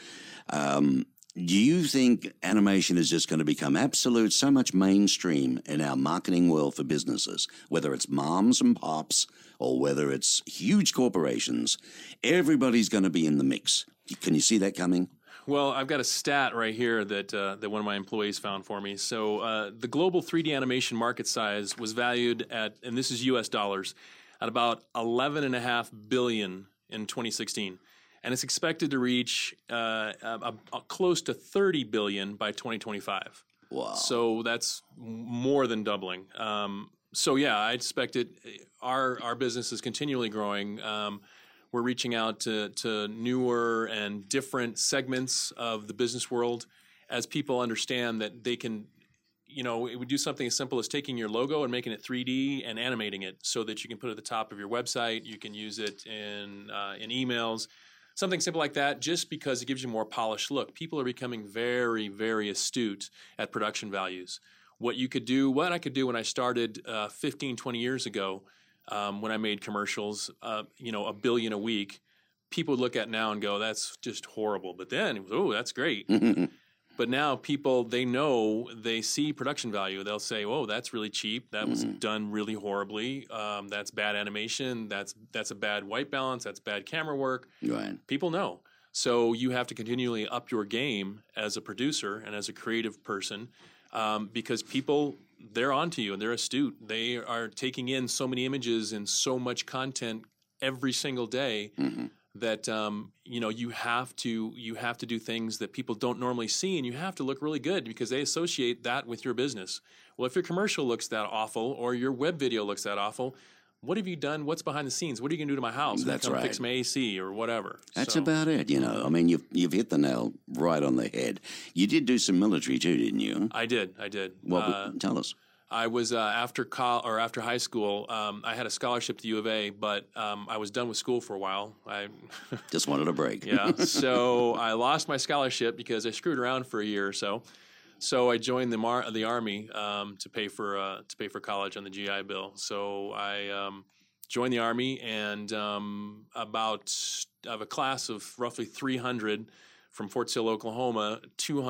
[SPEAKER 1] do you think animation is just going to become so much mainstream in our marketing world for businesses, whether it's moms and pops or whether it's huge corporations, everybody's going to be in the mix? Can you see that coming?
[SPEAKER 4] Well, I've got a stat right here that one of my employees found for me. So the global 3D animation market size was valued at, and this is U.S. dollars, at about $11.5 billion in 2016. And it's expected to reach close to $30 billion by 2025.
[SPEAKER 1] Wow.
[SPEAKER 4] So that's more than doubling. I expect it. Our business is continually growing. We're reaching out to newer and different segments of the business world as people understand that they can, it would do something as simple as taking your logo and making it 3D and animating it so that you can put it at the top of your website. You can use it in emails. Something simple like that, just because it gives you a more polished look. People are becoming very, very astute at production values. What I could do when I started 15, 20 years ago, when I made commercials, $1 billion a week, people would look at now and go, that's just horrible. But then it was, oh, that's great. But now people, they see production value. They'll say, oh, that's really cheap. That was done really horribly. That's bad animation. That's a bad white balance. That's bad camera work.
[SPEAKER 1] Right.
[SPEAKER 4] People know. So you have to continually up your game as a producer and as a creative person because people, they're onto you and they're astute. They are taking in so many images and so much content every single day. That you have to do things that people don't normally see, and you have to look really good because they associate that with your business. Well, if your commercial looks that awful or your web video looks that awful, what have you done? What's behind the scenes? What are you going to do to my house?
[SPEAKER 1] That's right.
[SPEAKER 4] Fix my AC or whatever.
[SPEAKER 1] That's about it. I mean, you've hit the nail right on the head. You did do some military too, didn't you?
[SPEAKER 4] I did.
[SPEAKER 1] Tell us.
[SPEAKER 4] I was after high school. I had a scholarship to U of A, but I was done with school for a while. I
[SPEAKER 1] just wanted a break.
[SPEAKER 4] Yeah, so I lost my scholarship because I screwed around for a year or so. So I joined the Army to pay for college on the GI Bill. So I joined the Army, and I have a class of roughly 300. From Fort Sill, Oklahoma,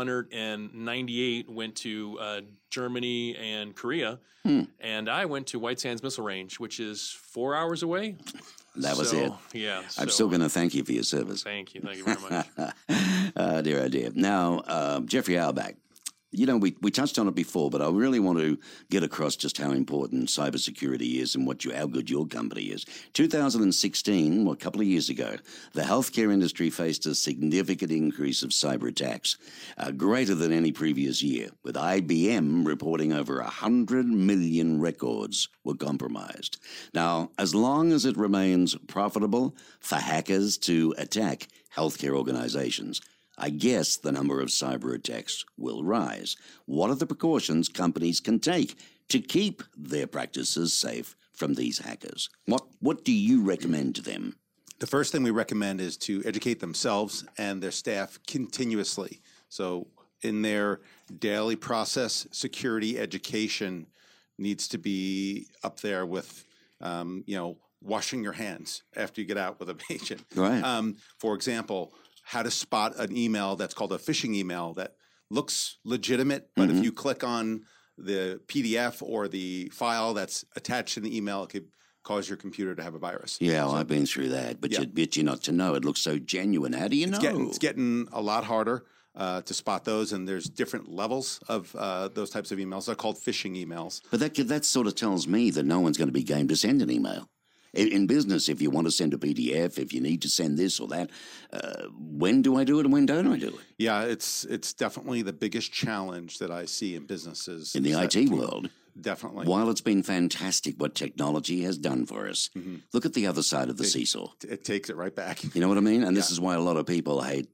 [SPEAKER 4] 298 went to Germany and Korea, and I went to White Sands Missile Range, which is 4 hours away.
[SPEAKER 1] That was it.
[SPEAKER 4] Yeah.
[SPEAKER 1] I'm still going to thank you for your service.
[SPEAKER 4] Thank you very much.
[SPEAKER 1] Dear. Now, Jeffrey Auerbach, You know, we touched on it before, but I really want to get across just how important cybersecurity is and how good your company is. 2016, a couple of years ago, the healthcare industry faced a significant increase of cyber attacks, greater than any previous year, with IBM reporting over 100 million records were compromised. Now, as long as it remains profitable for hackers to attack healthcare organizations, I guess the number of cyber attacks will rise. What are the precautions companies can take to keep their practices safe from these hackers? What do you recommend to them?
[SPEAKER 2] The first thing we recommend is to educate themselves and their staff continuously. So in their daily process, security education needs to be up there with, washing your hands after you get out with a patient.
[SPEAKER 1] Right.
[SPEAKER 2] For example, how to spot an email that's called a phishing email that looks legitimate, but if you click on the PDF or the file that's attached in the email, it could cause your computer to have a virus.
[SPEAKER 1] Yeah, I've been through that, but you're not to know. It looks so genuine. How do you know?
[SPEAKER 2] It's getting a lot harder to spot those, and there's different levels of those types of emails. They're called phishing emails.
[SPEAKER 1] But that sort of tells me that no one's going to be game to send an email. In business, if you want to send a PDF, if you need to send this or that, when do I do it and when don't I do it?
[SPEAKER 2] Yeah, it's definitely the biggest challenge that I see in businesses.
[SPEAKER 1] In the IT world.
[SPEAKER 2] Definitely.
[SPEAKER 1] While it's been fantastic what technology has done for us, look at the other side of the seesaw.
[SPEAKER 2] It takes it right back.
[SPEAKER 1] You know what I mean? And this is why a lot of people hate,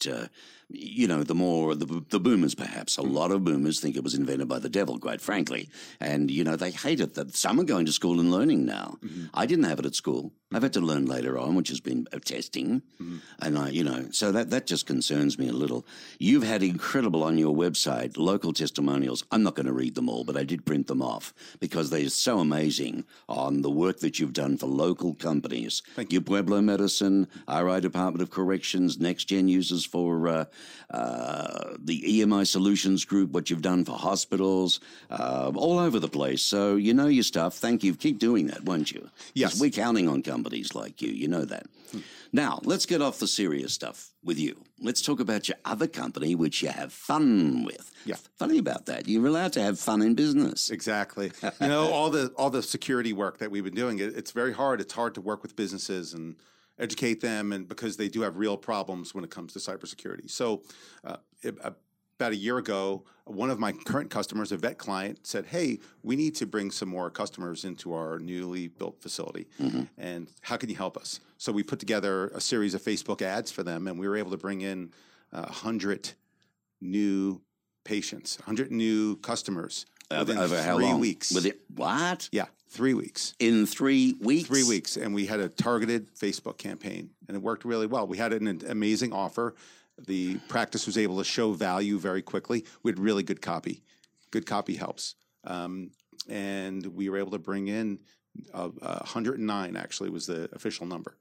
[SPEAKER 1] the boomers perhaps. A lot of boomers think it was invented by the devil, quite frankly. And, they hate it that some are going to school and learning now. I didn't have it at school. I've had to learn later on, which has been testing. And, so that just concerns me a little. You've had incredible on your website, local testimonials. I'm not going to read them all, but I did print them off because they're so amazing on the work that you've done for local companies.
[SPEAKER 2] Thank you.
[SPEAKER 1] Pueblo Medicine, RI Department of Corrections, Next Gen Users for the EMI Solutions Group, what you've done for hospitals, all over the place. So you know your stuff. Thank you. Keep doing that, won't you?
[SPEAKER 2] Yes.
[SPEAKER 1] 'Cause we're counting on companies like you. You know that. Now, let's get off the serious stuff with you. Let's talk about your other company, which you have fun with.
[SPEAKER 2] Yeah.
[SPEAKER 1] Funny about that. You're allowed to have fun in business.
[SPEAKER 2] Exactly. All the security work that we've been doing, it's very hard. It's hard to work with businesses and educate them, and because they do have real problems when it comes to cybersecurity. So about a year ago, one of my current customers, a vet client, said, hey, we need to bring some more customers into our newly built facility. And how can you help us? So we put together a series of Facebook ads for them, and we were able to bring in 100 new patients, 100 new customers within
[SPEAKER 1] Over how
[SPEAKER 2] 3
[SPEAKER 1] long?
[SPEAKER 2] weeks.
[SPEAKER 1] What?
[SPEAKER 2] Yeah, 3 weeks.
[SPEAKER 1] In 3 weeks?
[SPEAKER 2] 3 weeks, and we had a targeted Facebook campaign, and it worked really well. We had an amazing offer. The practice was able to show value very quickly. We had really good copy. Good copy helps. And we were able to bring in 109, actually, was the official number.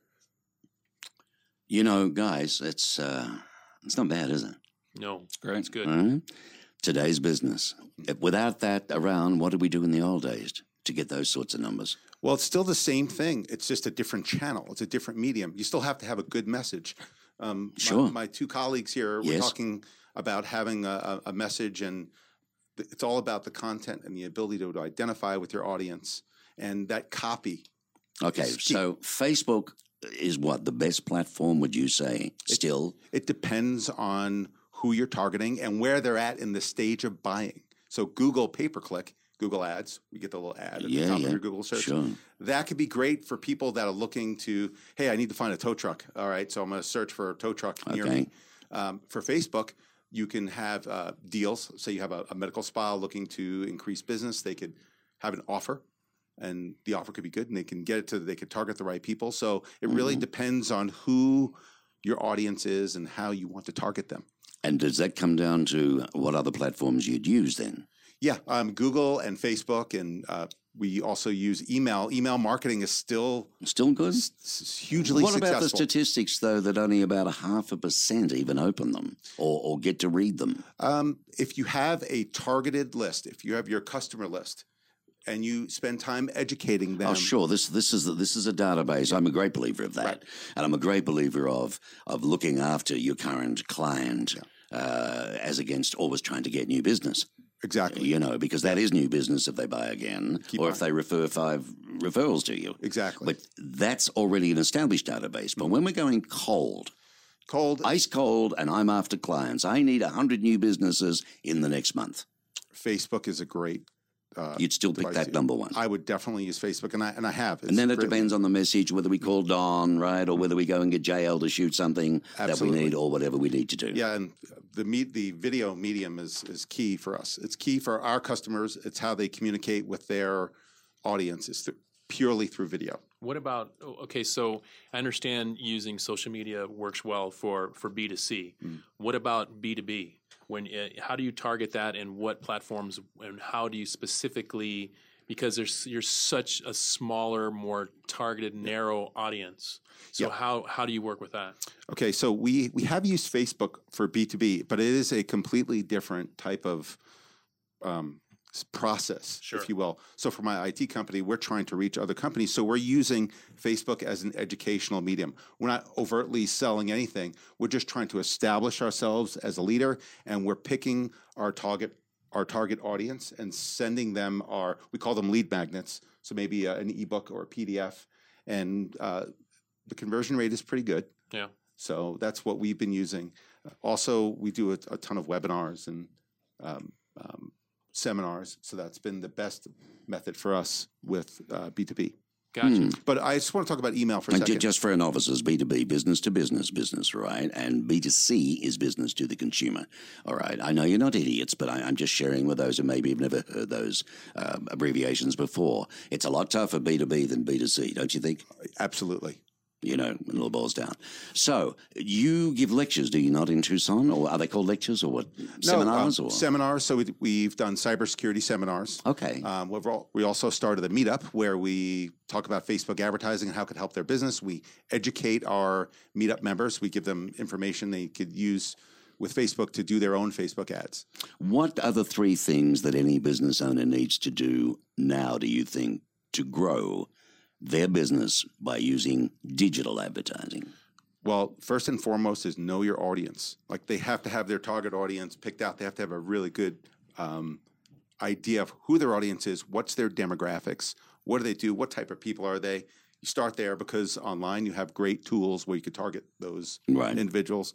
[SPEAKER 1] Guys, it's not bad, is it?
[SPEAKER 4] No, it's great. It's good.
[SPEAKER 1] All right? Today's business. Without that around, what did we do in the old days to get those sorts of numbers?
[SPEAKER 2] Well, it's still the same thing. It's just a different channel. It's a different medium. You still have to have a good message.
[SPEAKER 1] Sure.
[SPEAKER 2] My two colleagues here were talking about having a message, and it's all about the content and the ability to identify with your audience and that copy.
[SPEAKER 1] Okay, so Facebook is what, the best platform, would you say, still?
[SPEAKER 2] It depends on who you're targeting and where they're at in the stage of buying. So Google pay-per-click, Google Ads, we get the little ad at the top of your Google search.
[SPEAKER 1] Sure.
[SPEAKER 2] That could be great for people that are looking to, hey, I need to find a tow truck. All right, so I'm going to search for a tow truck near me. For Facebook, you can have deals. Say you have a medical spa looking to increase business. They could have an offer, and the offer could be good, and they can they could target the right people. So it really depends on who your audience is and how you want to target them.
[SPEAKER 1] And does that come down to what other platforms you'd use then?
[SPEAKER 2] Yeah, Google and Facebook, and we also use email. Email marketing is still
[SPEAKER 1] good,
[SPEAKER 2] hugely
[SPEAKER 1] What
[SPEAKER 2] successful.
[SPEAKER 1] about the statistics, though, that only about 0.5% even open them or get to read them?
[SPEAKER 2] If you have a targeted list, if you have your customer list, and you spend time educating them.
[SPEAKER 1] Oh, sure. This is a database. I'm a great believer of that, and I'm a great believer of looking after your current client as against always trying to get new business.
[SPEAKER 2] Exactly.
[SPEAKER 1] You know, because that is new business if they buy again, or if they refer 5 referrals to you.
[SPEAKER 2] Exactly.
[SPEAKER 1] But that's already an established database. But when we're going cold, ice cold, and I'm after clients, I need 100 new businesses in the next month.
[SPEAKER 2] Facebook is a great.
[SPEAKER 1] You'd still pick that number one.
[SPEAKER 2] I would definitely use Facebook, and I have.
[SPEAKER 1] And then it depends on the message, whether we call Don, right, or whether we go and get JL to shoot something that we need, or whatever we need to do.
[SPEAKER 2] Yeah, and the video medium is key for us. It's key for our customers. It's how they communicate with their audience. It's purely through video.
[SPEAKER 4] What about, okay, so I understand using social media works well for B2C. What about B2B? How do you target that, and what platforms, and how do you specifically, because you're such a smaller, more targeted, narrow audience. So how do you work with that?
[SPEAKER 2] Okay, so we have used Facebook for B2B, but it is a completely different type of process, if you will. So for my IT company, we're trying to reach other companies. So we're using Facebook as an educational medium. We're not overtly selling anything. We're just trying to establish ourselves as a leader, and we're picking our target audience and sending them we call them lead magnets. So maybe an ebook or a PDF, and the conversion rate is pretty good.
[SPEAKER 4] Yeah.
[SPEAKER 2] So that's what we've been using. Also, we do a ton of webinars and seminars. So that's been the best method for us with B2B.
[SPEAKER 4] Gotcha.
[SPEAKER 2] But I just want to talk about email for a second.
[SPEAKER 1] Just for our novices, B2B, business to business, right? And B2C is business to the consumer, all right? I know you're not idiots, but I'm just sharing with those who maybe have never heard those abbreviations before. It's a lot tougher B2B than B2C, don't you think?
[SPEAKER 2] Absolutely.
[SPEAKER 1] You know, when it all boils down. So you give lectures, do you not, in Tucson? Or are they called lectures or what? Seminars?
[SPEAKER 2] No, seminars. So we've done cybersecurity seminars.
[SPEAKER 1] Okay.
[SPEAKER 2] We also started a meetup where we talk about Facebook advertising and how it could help their business. We educate our meetup members. We give them information they could use with Facebook to do their own Facebook ads.
[SPEAKER 1] What are the 3 things that any business owner needs to do now, do you think, to grow their business by using digital advertising?
[SPEAKER 2] Well, first and foremost is know your audience. Like, they have to have their target audience picked out. They have to have a really good idea of who their audience is, what's their demographics, what do they do, what type of people are they. You start there, because online you have great tools where you could target those individuals.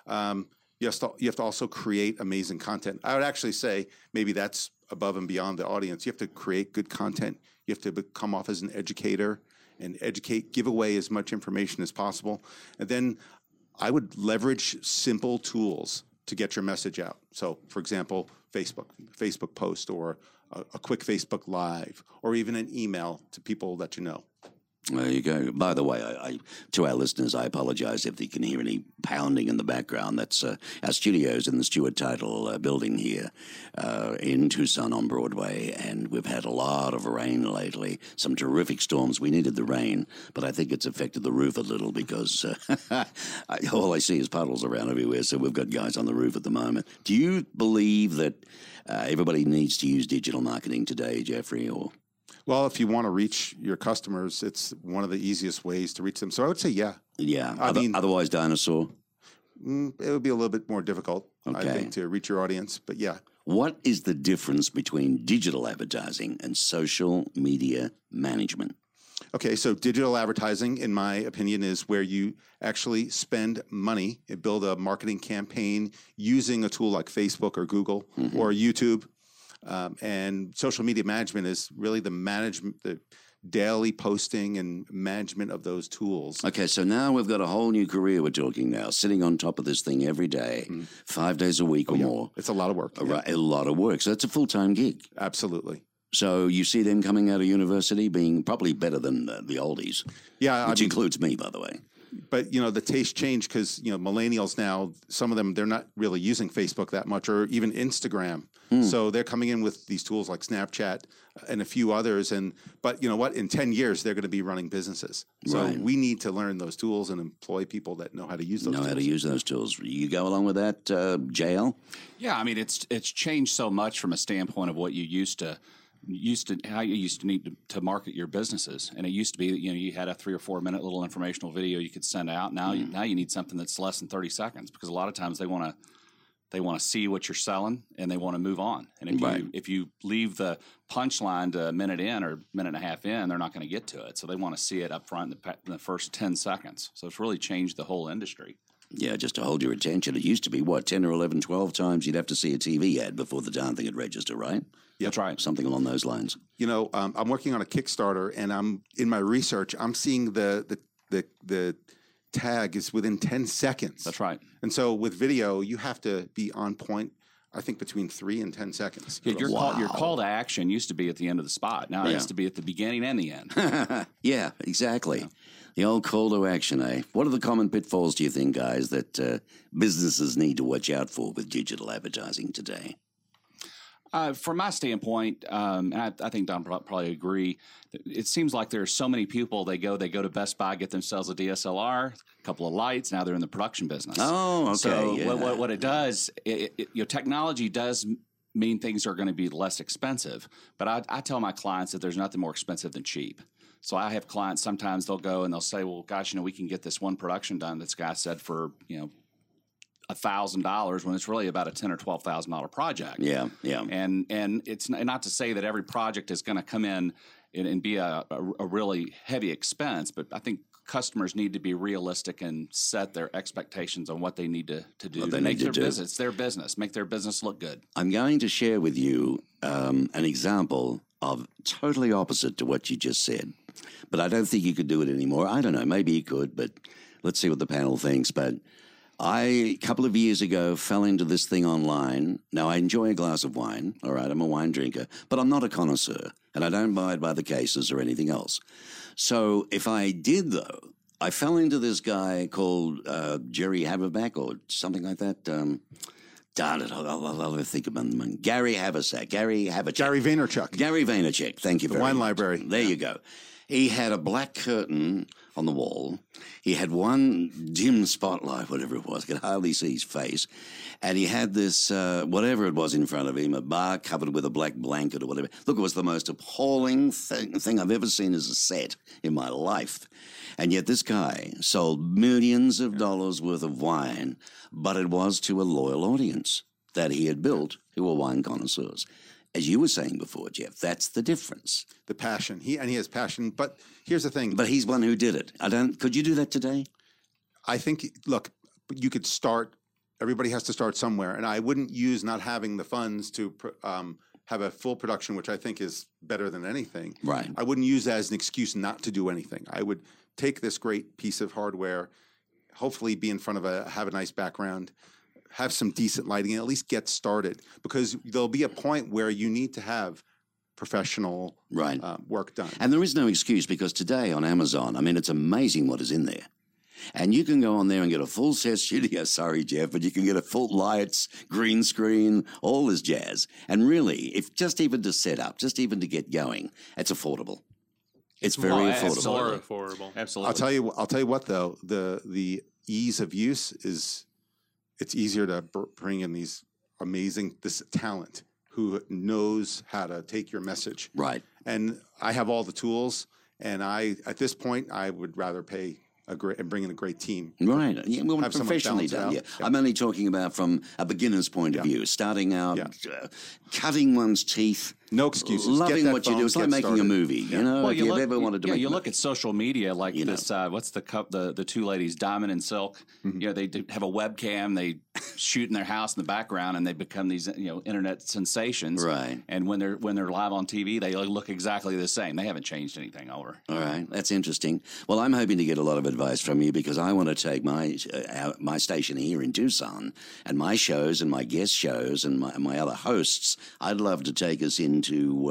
[SPEAKER 2] You have to also create amazing content. I would actually say maybe that's above and beyond the audience. You have to create good content. You have to come off as an educator and give away as much information as possible. And then I would leverage simple tools to get your message out. So, for example, Facebook post, or a quick Facebook Live, or even an email to people that you know.
[SPEAKER 1] There you go. By the way, to our listeners, I apologize if you can hear any pounding in the background. That's our studios in the Stuart Title building here in Tucson on Broadway, and we've had a lot of rain lately, some terrific storms. We needed the rain, but I think it's affected the roof a little, because all I see is puddles around everywhere, so we've got guys on the roof at the moment. Do you believe that everybody needs to use digital marketing today, Jeffrey, or...
[SPEAKER 2] Well, if you want to reach your customers, it's one of the easiest ways to reach them. So I would say, yeah.
[SPEAKER 1] Yeah. Otherwise, dinosaur?
[SPEAKER 2] It would be a little bit more difficult, I think, to reach your audience. But yeah.
[SPEAKER 1] What is the difference between digital advertising and social media management?
[SPEAKER 2] Okay, so digital advertising, in my opinion, is where you actually spend money and build a marketing campaign using a tool like Facebook or Google or YouTube. And social media management is really the daily posting and management of those tools.
[SPEAKER 1] Okay, so now we've got a whole new career we're talking now, sitting on top of this thing every day, 5 days a week or more.
[SPEAKER 2] It's a lot of work.
[SPEAKER 1] A lot of work. So that's a full-time gig.
[SPEAKER 2] Absolutely.
[SPEAKER 1] So you see them coming out of university being probably better than the oldies.
[SPEAKER 2] Yeah.
[SPEAKER 1] Which includes me, by the way.
[SPEAKER 2] But, the taste changed, because, millennials now, some of them, they're not really using Facebook that much, or even Instagram. So they're coming in with these tools like Snapchat and a few others. But you know what? In 10 years, they're going to be running businesses. So we need to learn those tools and employ people that know how to use those tools.
[SPEAKER 1] Know how to use those tools. You go along with that, JL?
[SPEAKER 3] Yeah, I mean, it's changed so much from a standpoint of what you how you used to need to market your businesses. And it used to be that, you had a 3 or 4 minute little informational video you could send out. Now you need something that's less than 30 seconds, because a lot of times they want to They want to see what you're selling, and they want to move on. And if you leave the punchline to a minute in or minute and a half in, they're not going to get to it. So they want to see it up front in the first 10 seconds. So it's really changed the whole industry.
[SPEAKER 1] Yeah, just to hold your attention. It used to be, 10 or 11, 12 times you'd have to see a TV ad before the darn thing would register, right?
[SPEAKER 2] Yeah,
[SPEAKER 3] that's right.
[SPEAKER 1] Something along those lines.
[SPEAKER 2] You know, I'm working on a Kickstarter, and I'm in my research. I'm seeing the tag is within 10 seconds.
[SPEAKER 3] That's right.
[SPEAKER 2] And so with video, you have to be on point, I think, between 3 and 10 seconds.
[SPEAKER 3] Yeah, your call to action used to be at the end of the spot. Now it has to be at the beginning and the end.
[SPEAKER 1] Yeah, exactly. Yeah. The old call to action, eh? What are the common pitfalls, do you think, guys, that businesses need to watch out for with digital advertising today?
[SPEAKER 3] From my standpoint, and I think Don probably agree, it seems like there are so many people, they go to Best Buy, get themselves a DSLR, a couple of lights, now they're in the production business.
[SPEAKER 1] Oh, okay.
[SPEAKER 3] So what it does, technology does mean things are going to be less expensive, but I tell my clients that there's nothing more expensive than cheap. So I have clients, sometimes they'll go and they'll say, well, gosh, we can get this one production done, this guy said, for, $1,000 when it's really about a $10,000 or $12,000 project.
[SPEAKER 1] Yeah.
[SPEAKER 3] And it's not to say that every project is going to come in and be a really heavy expense, but I think customers need to be realistic and set their expectations on what they need to do to make their business. It's their business. Make their business look good.
[SPEAKER 1] I'm going to share with you an example of totally opposite to what you just said, but I don't think you could do it anymore. I don't know. Maybe you could, but let's see what the panel thinks. But a couple of years ago, fell into this thing online. Now, I enjoy a glass of wine. All right, I'm a wine drinker, but I'm not a connoisseur, and I don't buy it by the cases or anything else. So if I did, though, I fell into this guy called Jerry Haverback or something like that. Darn it, I'll think about him. Gary Haversack. Gary
[SPEAKER 2] Vaynerchuk.
[SPEAKER 1] Gary Vaynerchuk. Thank you very much.
[SPEAKER 2] The Wine Library.
[SPEAKER 1] There you go. He had a black curtain on the wall. He had one dim spotlight, whatever it was. I could hardly see his face. And he had this, whatever it was in front of him, a bar covered with a black blanket or whatever. Look, it was the most appalling thing I've ever seen as a set in my life. And yet this guy sold millions of dollars worth of wine, but it was to a loyal audience that he had built who were wine connoisseurs. As you were saying before, Jeff, that's the difference.
[SPEAKER 2] The passion. He has passion, but here's the thing.
[SPEAKER 1] But he's one who did it. Could you do that today?
[SPEAKER 2] I think, look, you could start, everybody has to start somewhere, and I wouldn't use not having the funds to have a full production, which I think is better than anything.
[SPEAKER 1] Right.
[SPEAKER 2] I wouldn't use that as an excuse not to do anything. I would take this great piece of hardware, hopefully be in front of have a nice background, have some decent lighting, and at least get started, because there'll be a point where you need to have professional work done.
[SPEAKER 1] And there is no excuse, because today on Amazon, it's amazing what is in there. And you can go on there and get a full set studio. Sorry, Jeff, but you can get a full lights, green screen, all this jazz. And really, if just even to set up, just even to get going, it's affordable. It's very affordable.
[SPEAKER 4] It's more affordable.
[SPEAKER 3] Absolutely.
[SPEAKER 2] I'll tell you what though, the ease of use is, it's easier to bring in this talent who knows how to take your message.
[SPEAKER 1] Right.
[SPEAKER 2] And I have all the tools, and at this point, I would rather pay and bring in a great team.
[SPEAKER 1] Right. Yeah, well, professionally done. Yeah. I'm only talking about from a beginner's point of view, starting out, cutting one's teeth.
[SPEAKER 2] No excuses.
[SPEAKER 1] Loving what you do. It's like making a movie. You know,
[SPEAKER 3] well,
[SPEAKER 1] if you've ever wanted to make
[SPEAKER 3] you look at social media like this. What's the two ladies, Diamond and Silk?
[SPEAKER 2] Mm-hmm.
[SPEAKER 3] They have a webcam. They shoot in their house in the background, and they become these internet sensations.
[SPEAKER 1] Right.
[SPEAKER 3] And when they're live on TV, they look exactly the same. They haven't changed anything over.
[SPEAKER 1] All right, that's interesting. Well, I'm hoping to get a lot of advice from you, because I want to take my station here in Tucson and my shows and my guest shows and my other hosts. I'd love to take us into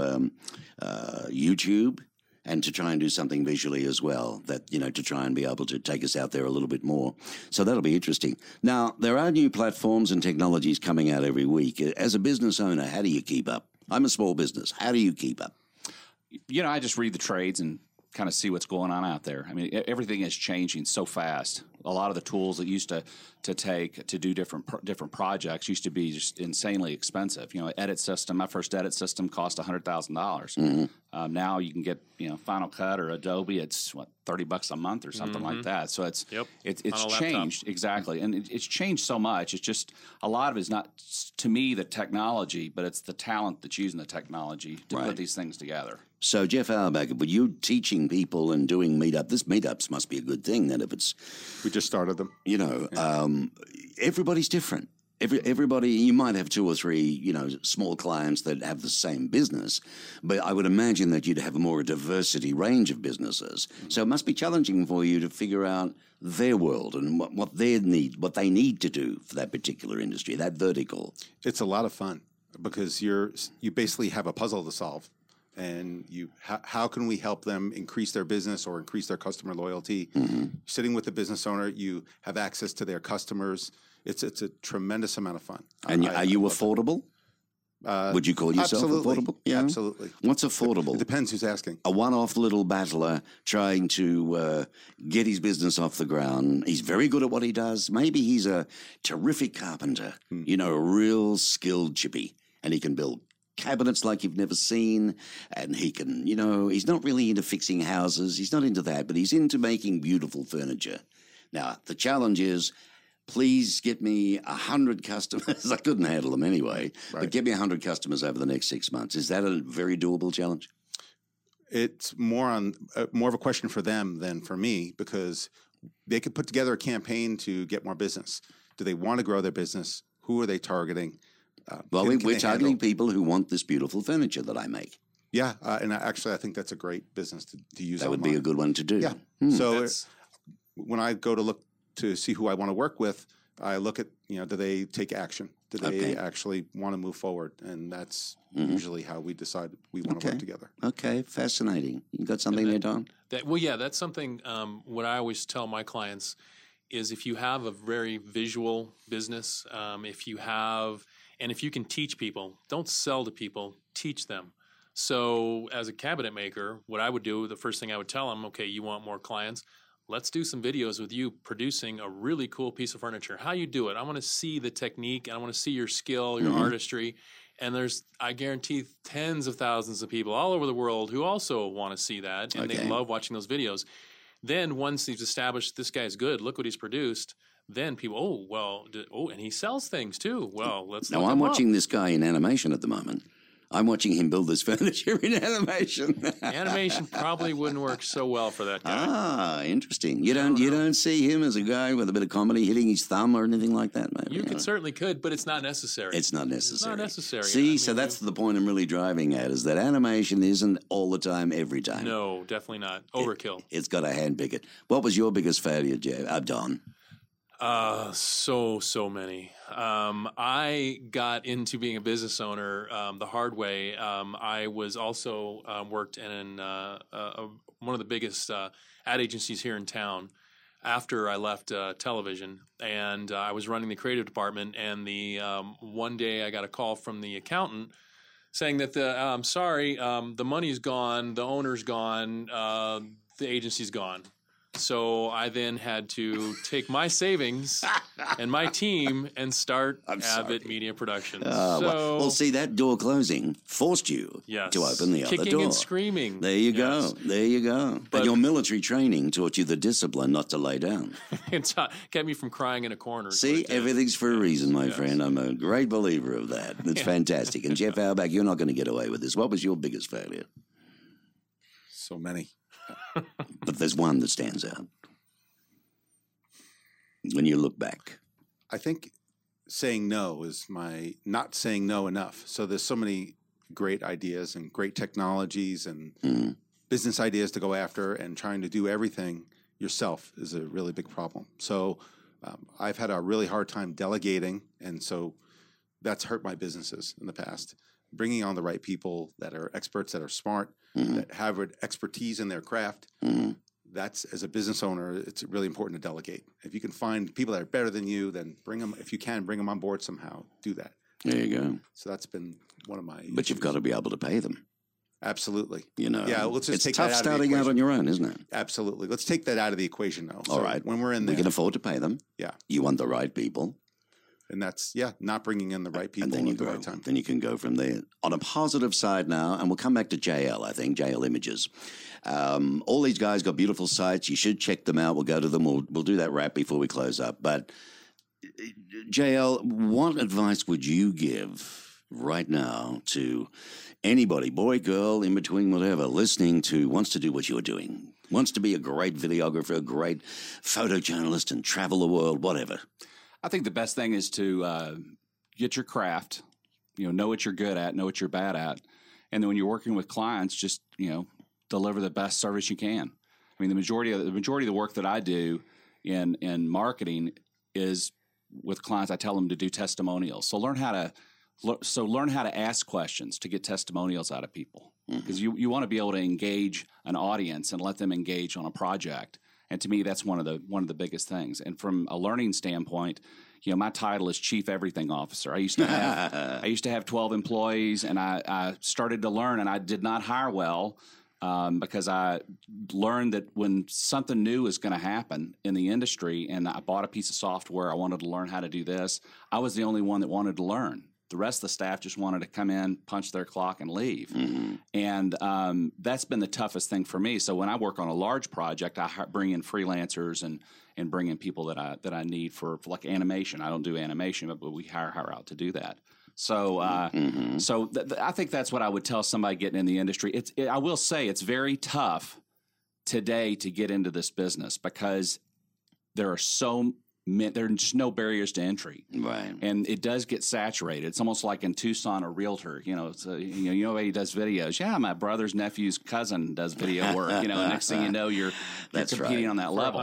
[SPEAKER 1] YouTube, and to try and do something visually as well, that, to try and be able to take us out there a little bit more. So that'll be interesting. Now, there are new platforms and technologies coming out every week. As a business owner, how do you keep up? I'm a small business. How do you keep up?
[SPEAKER 3] I just read the trades and kind of see what's going on out there. Everything is changing so fast. A lot of the tools that used to take to do different projects used to be just insanely expensive. Edit system. My first edit system cost $100,000. Now you can get Final Cut or Adobe. It's what, $30 a month or something like that. So it's changed exactly, and it's changed so much. It's just a lot of it is not to me the technology, but it's the talent that's using the technology to put these things together.
[SPEAKER 1] So Jeff Auerbach, were you teaching people and doing meetup? This meetups must be a good thing then if it's.
[SPEAKER 2] We just started them.
[SPEAKER 1] Everybody's different. Everybody, you might have 2 or 3, small clients that have the same business, but I would imagine that you'd have a more diversity range of businesses. So it must be challenging for you to figure out their world and what they need to do for that particular industry, that vertical.
[SPEAKER 2] It's a lot of fun because you basically have a puzzle to solve, and how can we help them increase their business or increase their customer loyalty? Sitting with the business owner, you have access to their customers. It's a tremendous amount of fun.
[SPEAKER 1] And are you affordable? Would you call yourself affordable?
[SPEAKER 2] Yeah, absolutely.
[SPEAKER 1] What's affordable?
[SPEAKER 2] It depends who's asking.
[SPEAKER 1] A one-off little battler trying to get his business off the ground. He's very good at what he does. Maybe he's a terrific carpenter, a real skilled chippy, and he can build cabinets like you've never seen, and he can, he's not really into fixing houses. He's not into that, but he's into making beautiful furniture. Now, the challenge is, please get me 100 customers. I couldn't handle them anyway, but get me 100 customers over the next 6 months. Is that a very doable challenge?
[SPEAKER 2] It's more of a question for them than for me, because they could put together a campaign to get more business. Do they want to grow their business? Who are they targeting?
[SPEAKER 1] We're targeting people who want this beautiful furniture that I make.
[SPEAKER 2] Yeah, and actually I think that's a great business to use.
[SPEAKER 1] That would be a good one to do.
[SPEAKER 2] Yeah. So when I go to look to see who I want to work with, I look at, do they take action? Do they actually want to move forward? And that's usually how we decide we want to work together.
[SPEAKER 1] Okay, fascinating. You got something there, Don?
[SPEAKER 4] That's something, what I always tell my clients is if you have a very visual business, if you can teach people, don't sell to people, teach them. So as a cabinet maker, what I would do, the first thing I would tell them, okay, you want more clients? Let's do some videos with you producing a really cool piece of furniture. How you do it. I want to see the technique. I want to see your skill, your artistry. And I guarantee tens of thousands of people all over the world who also want to see that. And they love watching those videos. Then once he's established this guy's good, look what he's produced, then people, and he sells things too. Well, let's look him up.
[SPEAKER 1] Now, I'm watching this guy in animation at the moment. I'm watching him build this furniture in animation.
[SPEAKER 4] Animation probably wouldn't work so well for that guy.
[SPEAKER 1] Ah, interesting. You don't see him as a guy with a bit of comedy hitting his thumb or anything like that, maybe.
[SPEAKER 4] You certainly could, but it's not necessary.
[SPEAKER 1] It's not necessary.
[SPEAKER 4] It's not necessary.
[SPEAKER 1] See, so that's the point I'm really driving at, is that animation isn't all the time, every time.
[SPEAKER 4] No, definitely not. Overkill.
[SPEAKER 1] It's got to handpick it. What was your biggest failure, Don?
[SPEAKER 4] So many. I got into being a business owner the hard way. I was also worked in one of the biggest ad agencies here in town after I left television, and I was running the creative department. And one day I got a call from the accountant saying that I'm sorry, the money's gone, the owner's gone, the agency's gone. So I then had to take my savings and my team and start Avid Media Productions.
[SPEAKER 1] Well, see, that door closing forced you to open the other door.
[SPEAKER 4] Kicking and screaming.
[SPEAKER 1] There you go. There you go. But and your military training taught you the discipline not to lay down.
[SPEAKER 4] It kept me from crying in a corner.
[SPEAKER 1] See, everything's for a reason, my friend. I'm a great believer of that. It's fantastic. And Jeff Auerbach, you're not going to get away with this. What was your biggest failure?
[SPEAKER 2] So many.
[SPEAKER 1] But there's one that stands out when you look back.
[SPEAKER 2] I think saying no is not saying no enough. So there's so many great ideas and great technologies and business ideas to go after, and trying to do everything yourself is a really big problem. So I've had a really hard time delegating, and so that's hurt my businesses in the past. Bringing on the right people that are experts, that are smart, that have expertise in their craft. That's, as a business owner, it's really important to delegate. If you can find people that are better than you, then bring them. If you can, bring them on board somehow. Do that.
[SPEAKER 1] There you go.
[SPEAKER 2] So that's been one of my issues.
[SPEAKER 1] But you've got to be able to pay them.
[SPEAKER 2] Absolutely.
[SPEAKER 1] Yeah,
[SPEAKER 2] let's just
[SPEAKER 1] it's
[SPEAKER 2] take
[SPEAKER 1] tough
[SPEAKER 2] that out
[SPEAKER 1] starting
[SPEAKER 2] of the
[SPEAKER 1] out on your own, isn't it?
[SPEAKER 2] Absolutely. Let's take that out of the equation, though.
[SPEAKER 1] All right.
[SPEAKER 2] When we're in there,
[SPEAKER 1] we can afford to pay them.
[SPEAKER 2] Yeah.
[SPEAKER 1] You want the right people.
[SPEAKER 2] And that's, not bringing in the right people
[SPEAKER 1] And then you
[SPEAKER 2] at the
[SPEAKER 1] go.
[SPEAKER 2] right time.
[SPEAKER 1] Then you can go from there. On a positive side now, and we'll come back to JL, I think, JL Images. All these guys got beautiful sites. You should check them out. We'll go to them. We'll do that wrap before we close up. But JL, what advice would you give right now to anybody, boy, girl, in between, whatever, listening to, wants to do what you're doing, wants to be a great videographer, a great photojournalist and travel the world, whatever?
[SPEAKER 3] I think the best thing is to get your craft, know what you're good at, know what you're bad at. And then when you're working with clients, just, deliver the best service you can. I mean, the majority of the work that I do in marketing is with clients. I tell them to do testimonials. So learn how to ask questions to get testimonials out of people, because you want to be able to engage an audience and let them engage on a project. And to me, that's one of the biggest things. And from a learning standpoint, my title is Chief Everything Officer. I used to have 12 employees, and I started to learn, and I did not hire well because I learned that when something new is going to happen in the industry, and I bought a piece of software, I wanted to learn how to do this, I was the only one that wanted to learn. The rest of the staff just wanted to come in, punch their clock, and leave. And that's been the toughest thing for me. So when I work on a large project, I bring in freelancers and bring in people that I need for like animation. I don't do animation, but we hire her out to do that. So I think that's what I would tell somebody getting in the industry. I will say it's very tough today to get into this business because there are there are just no barriers to entry,
[SPEAKER 1] Right.
[SPEAKER 3] and it does get saturated. It's almost like in Tucson, a realtor. He does videos. Yeah, my brother's nephew's cousin does video work. And next thing you know, you're competing on that level.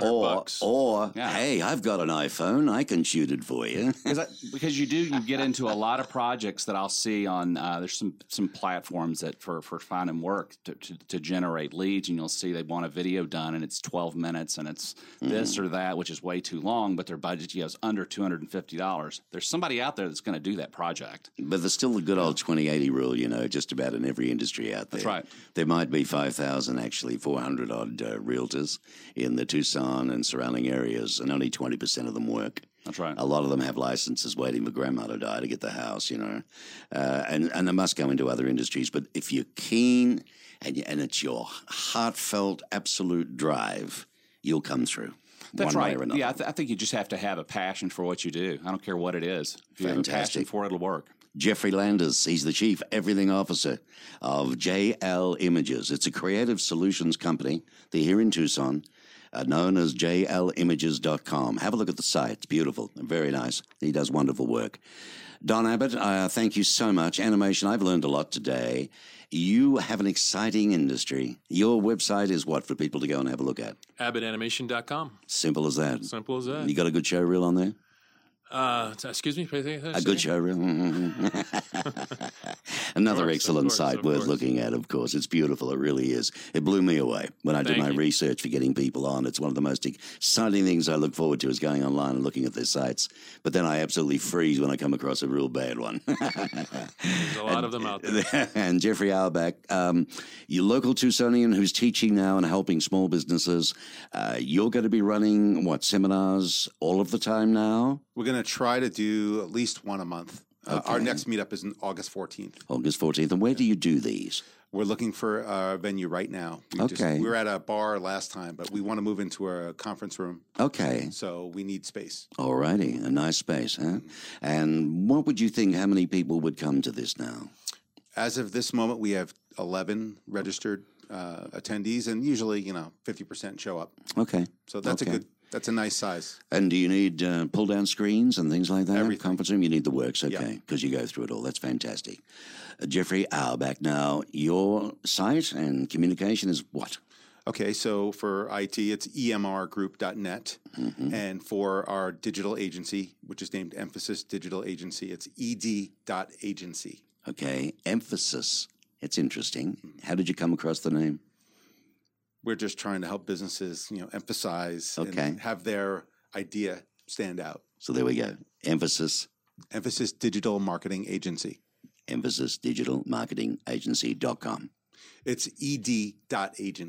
[SPEAKER 1] Hey, I've got an iPhone. I can shoot it for you.
[SPEAKER 3] Because you get into a lot of projects that I'll see on. There's some platforms that for finding work to generate leads, and you'll see they want a video done, and it's 12 minutes, and it's this or that, which is way too long, but their budget is under $250. There's somebody out there that's going to do that project.
[SPEAKER 1] But there's still the good old 20-80 rule, just about in every industry out there.
[SPEAKER 3] That's right.
[SPEAKER 1] There might be 5,000, actually 400-odd realtors in the Tucson and surrounding areas, and only 20% of them work.
[SPEAKER 3] That's right.
[SPEAKER 1] A lot of them have licenses waiting for grandma to die to get the house, and they must go into other industries. But if you're keen and it's your heartfelt, absolute drive, you'll come through.
[SPEAKER 3] That's
[SPEAKER 1] one
[SPEAKER 3] right.
[SPEAKER 1] way or another.
[SPEAKER 3] Yeah, I think you just have to have a passion for what you do. I don't care what it is. If you have a passion for it, it'll work.
[SPEAKER 1] Jeffrey Landers, he's the Chief Everything Officer of JL Images. It's a creative solutions company. They're here in Tucson, known as jlimages.com. Have a look at the site. It's beautiful and very nice. He does wonderful work. Don Abbott, thank you so much. Animation, I've learned a lot today. You have an exciting industry. Your website is what for people to go and have a look at?
[SPEAKER 4] AbbottAnimation.com.
[SPEAKER 1] Simple as that.
[SPEAKER 4] Simple as that.
[SPEAKER 1] You got a good show reel on there?
[SPEAKER 4] Excuse me?
[SPEAKER 1] A good show reel. Another excellent site worth looking at, of course. It's beautiful. It really is. It blew me away when I did my research for getting people on. It's one of the most exciting things I look forward to is going online and looking at their sites. But then I absolutely freeze when I come across a real bad one.
[SPEAKER 4] There's a lot of them out there.
[SPEAKER 1] And Jeffrey Auerbach, your local Tucsonian who's teaching now and helping small businesses. You're going to be running, seminars all of the time now?
[SPEAKER 2] We're going to try to do at least one a month. Our next meetup is on August 14th.
[SPEAKER 1] August 14th. And where do you do these?
[SPEAKER 2] We're looking for a venue right now. We were at a bar last time, but we want to move into a conference room.
[SPEAKER 1] Okay.
[SPEAKER 2] So we need space.
[SPEAKER 1] All righty. A nice space, huh? And what would you think, how many people would come to this now?
[SPEAKER 2] As of this moment, we have 11 registered attendees, and usually, 50% show up.
[SPEAKER 1] Okay.
[SPEAKER 2] So that's a nice size.
[SPEAKER 1] And do you need pull-down screens and things like that?
[SPEAKER 2] Everything.
[SPEAKER 1] Conference room? You need the works, okay, because you go through it all. That's fantastic. Jeffrey Auerbach, now, your site and communication is what?
[SPEAKER 2] Okay, so for IT, it's emrgroup.net. And for our digital agency, which is named Emphasis Digital Agency, it's ed.agency.
[SPEAKER 1] Okay, Emphasis. It's interesting. How did you come across the name?
[SPEAKER 2] We're just trying to help businesses, emphasize and have their idea stand out.
[SPEAKER 1] So there we go. Emphasis
[SPEAKER 2] Digital Marketing Agency.
[SPEAKER 1] EmpphasisDigitalMarketingAgency.com.
[SPEAKER 2] It's ed.agency.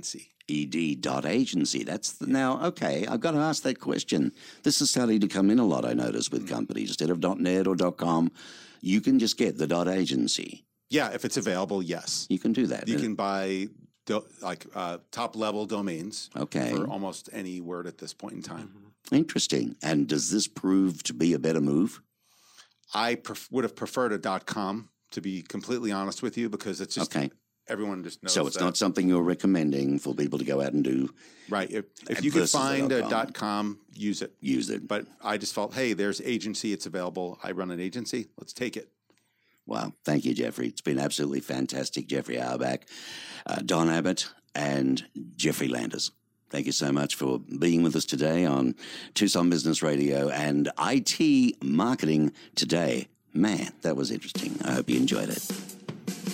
[SPEAKER 1] ed.agency. Now, okay, I've got to ask that question. This is starting to come in a lot, I notice, with companies. Instead of .net or .com, you can just get the .agency.
[SPEAKER 2] Yeah, if it's available, yes.
[SPEAKER 1] You can do that.
[SPEAKER 2] You can buy top-level domains for almost any word at this point in time.
[SPEAKER 1] Mm-hmm. Interesting. And does this prove to be a better move?
[SPEAKER 2] I would have preferred a .com, to be completely honest with you, because it's just everyone just knows.
[SPEAKER 1] So it's not something you're recommending for people to go out and do.
[SPEAKER 2] Right. If you could find a .com, use it.
[SPEAKER 1] Use it.
[SPEAKER 2] But I just felt, hey, there's agency. It's available. I run an agency. Let's take it.
[SPEAKER 1] Wow. Thank you, Jeffrey. It's been absolutely fantastic. Jeffrey Auerbach, Don Abbott, and Jeffrey Landers. Thank you so much for being with us today on Tucson Business Radio and IT Marketing Today. Man, that was interesting. I hope you enjoyed it.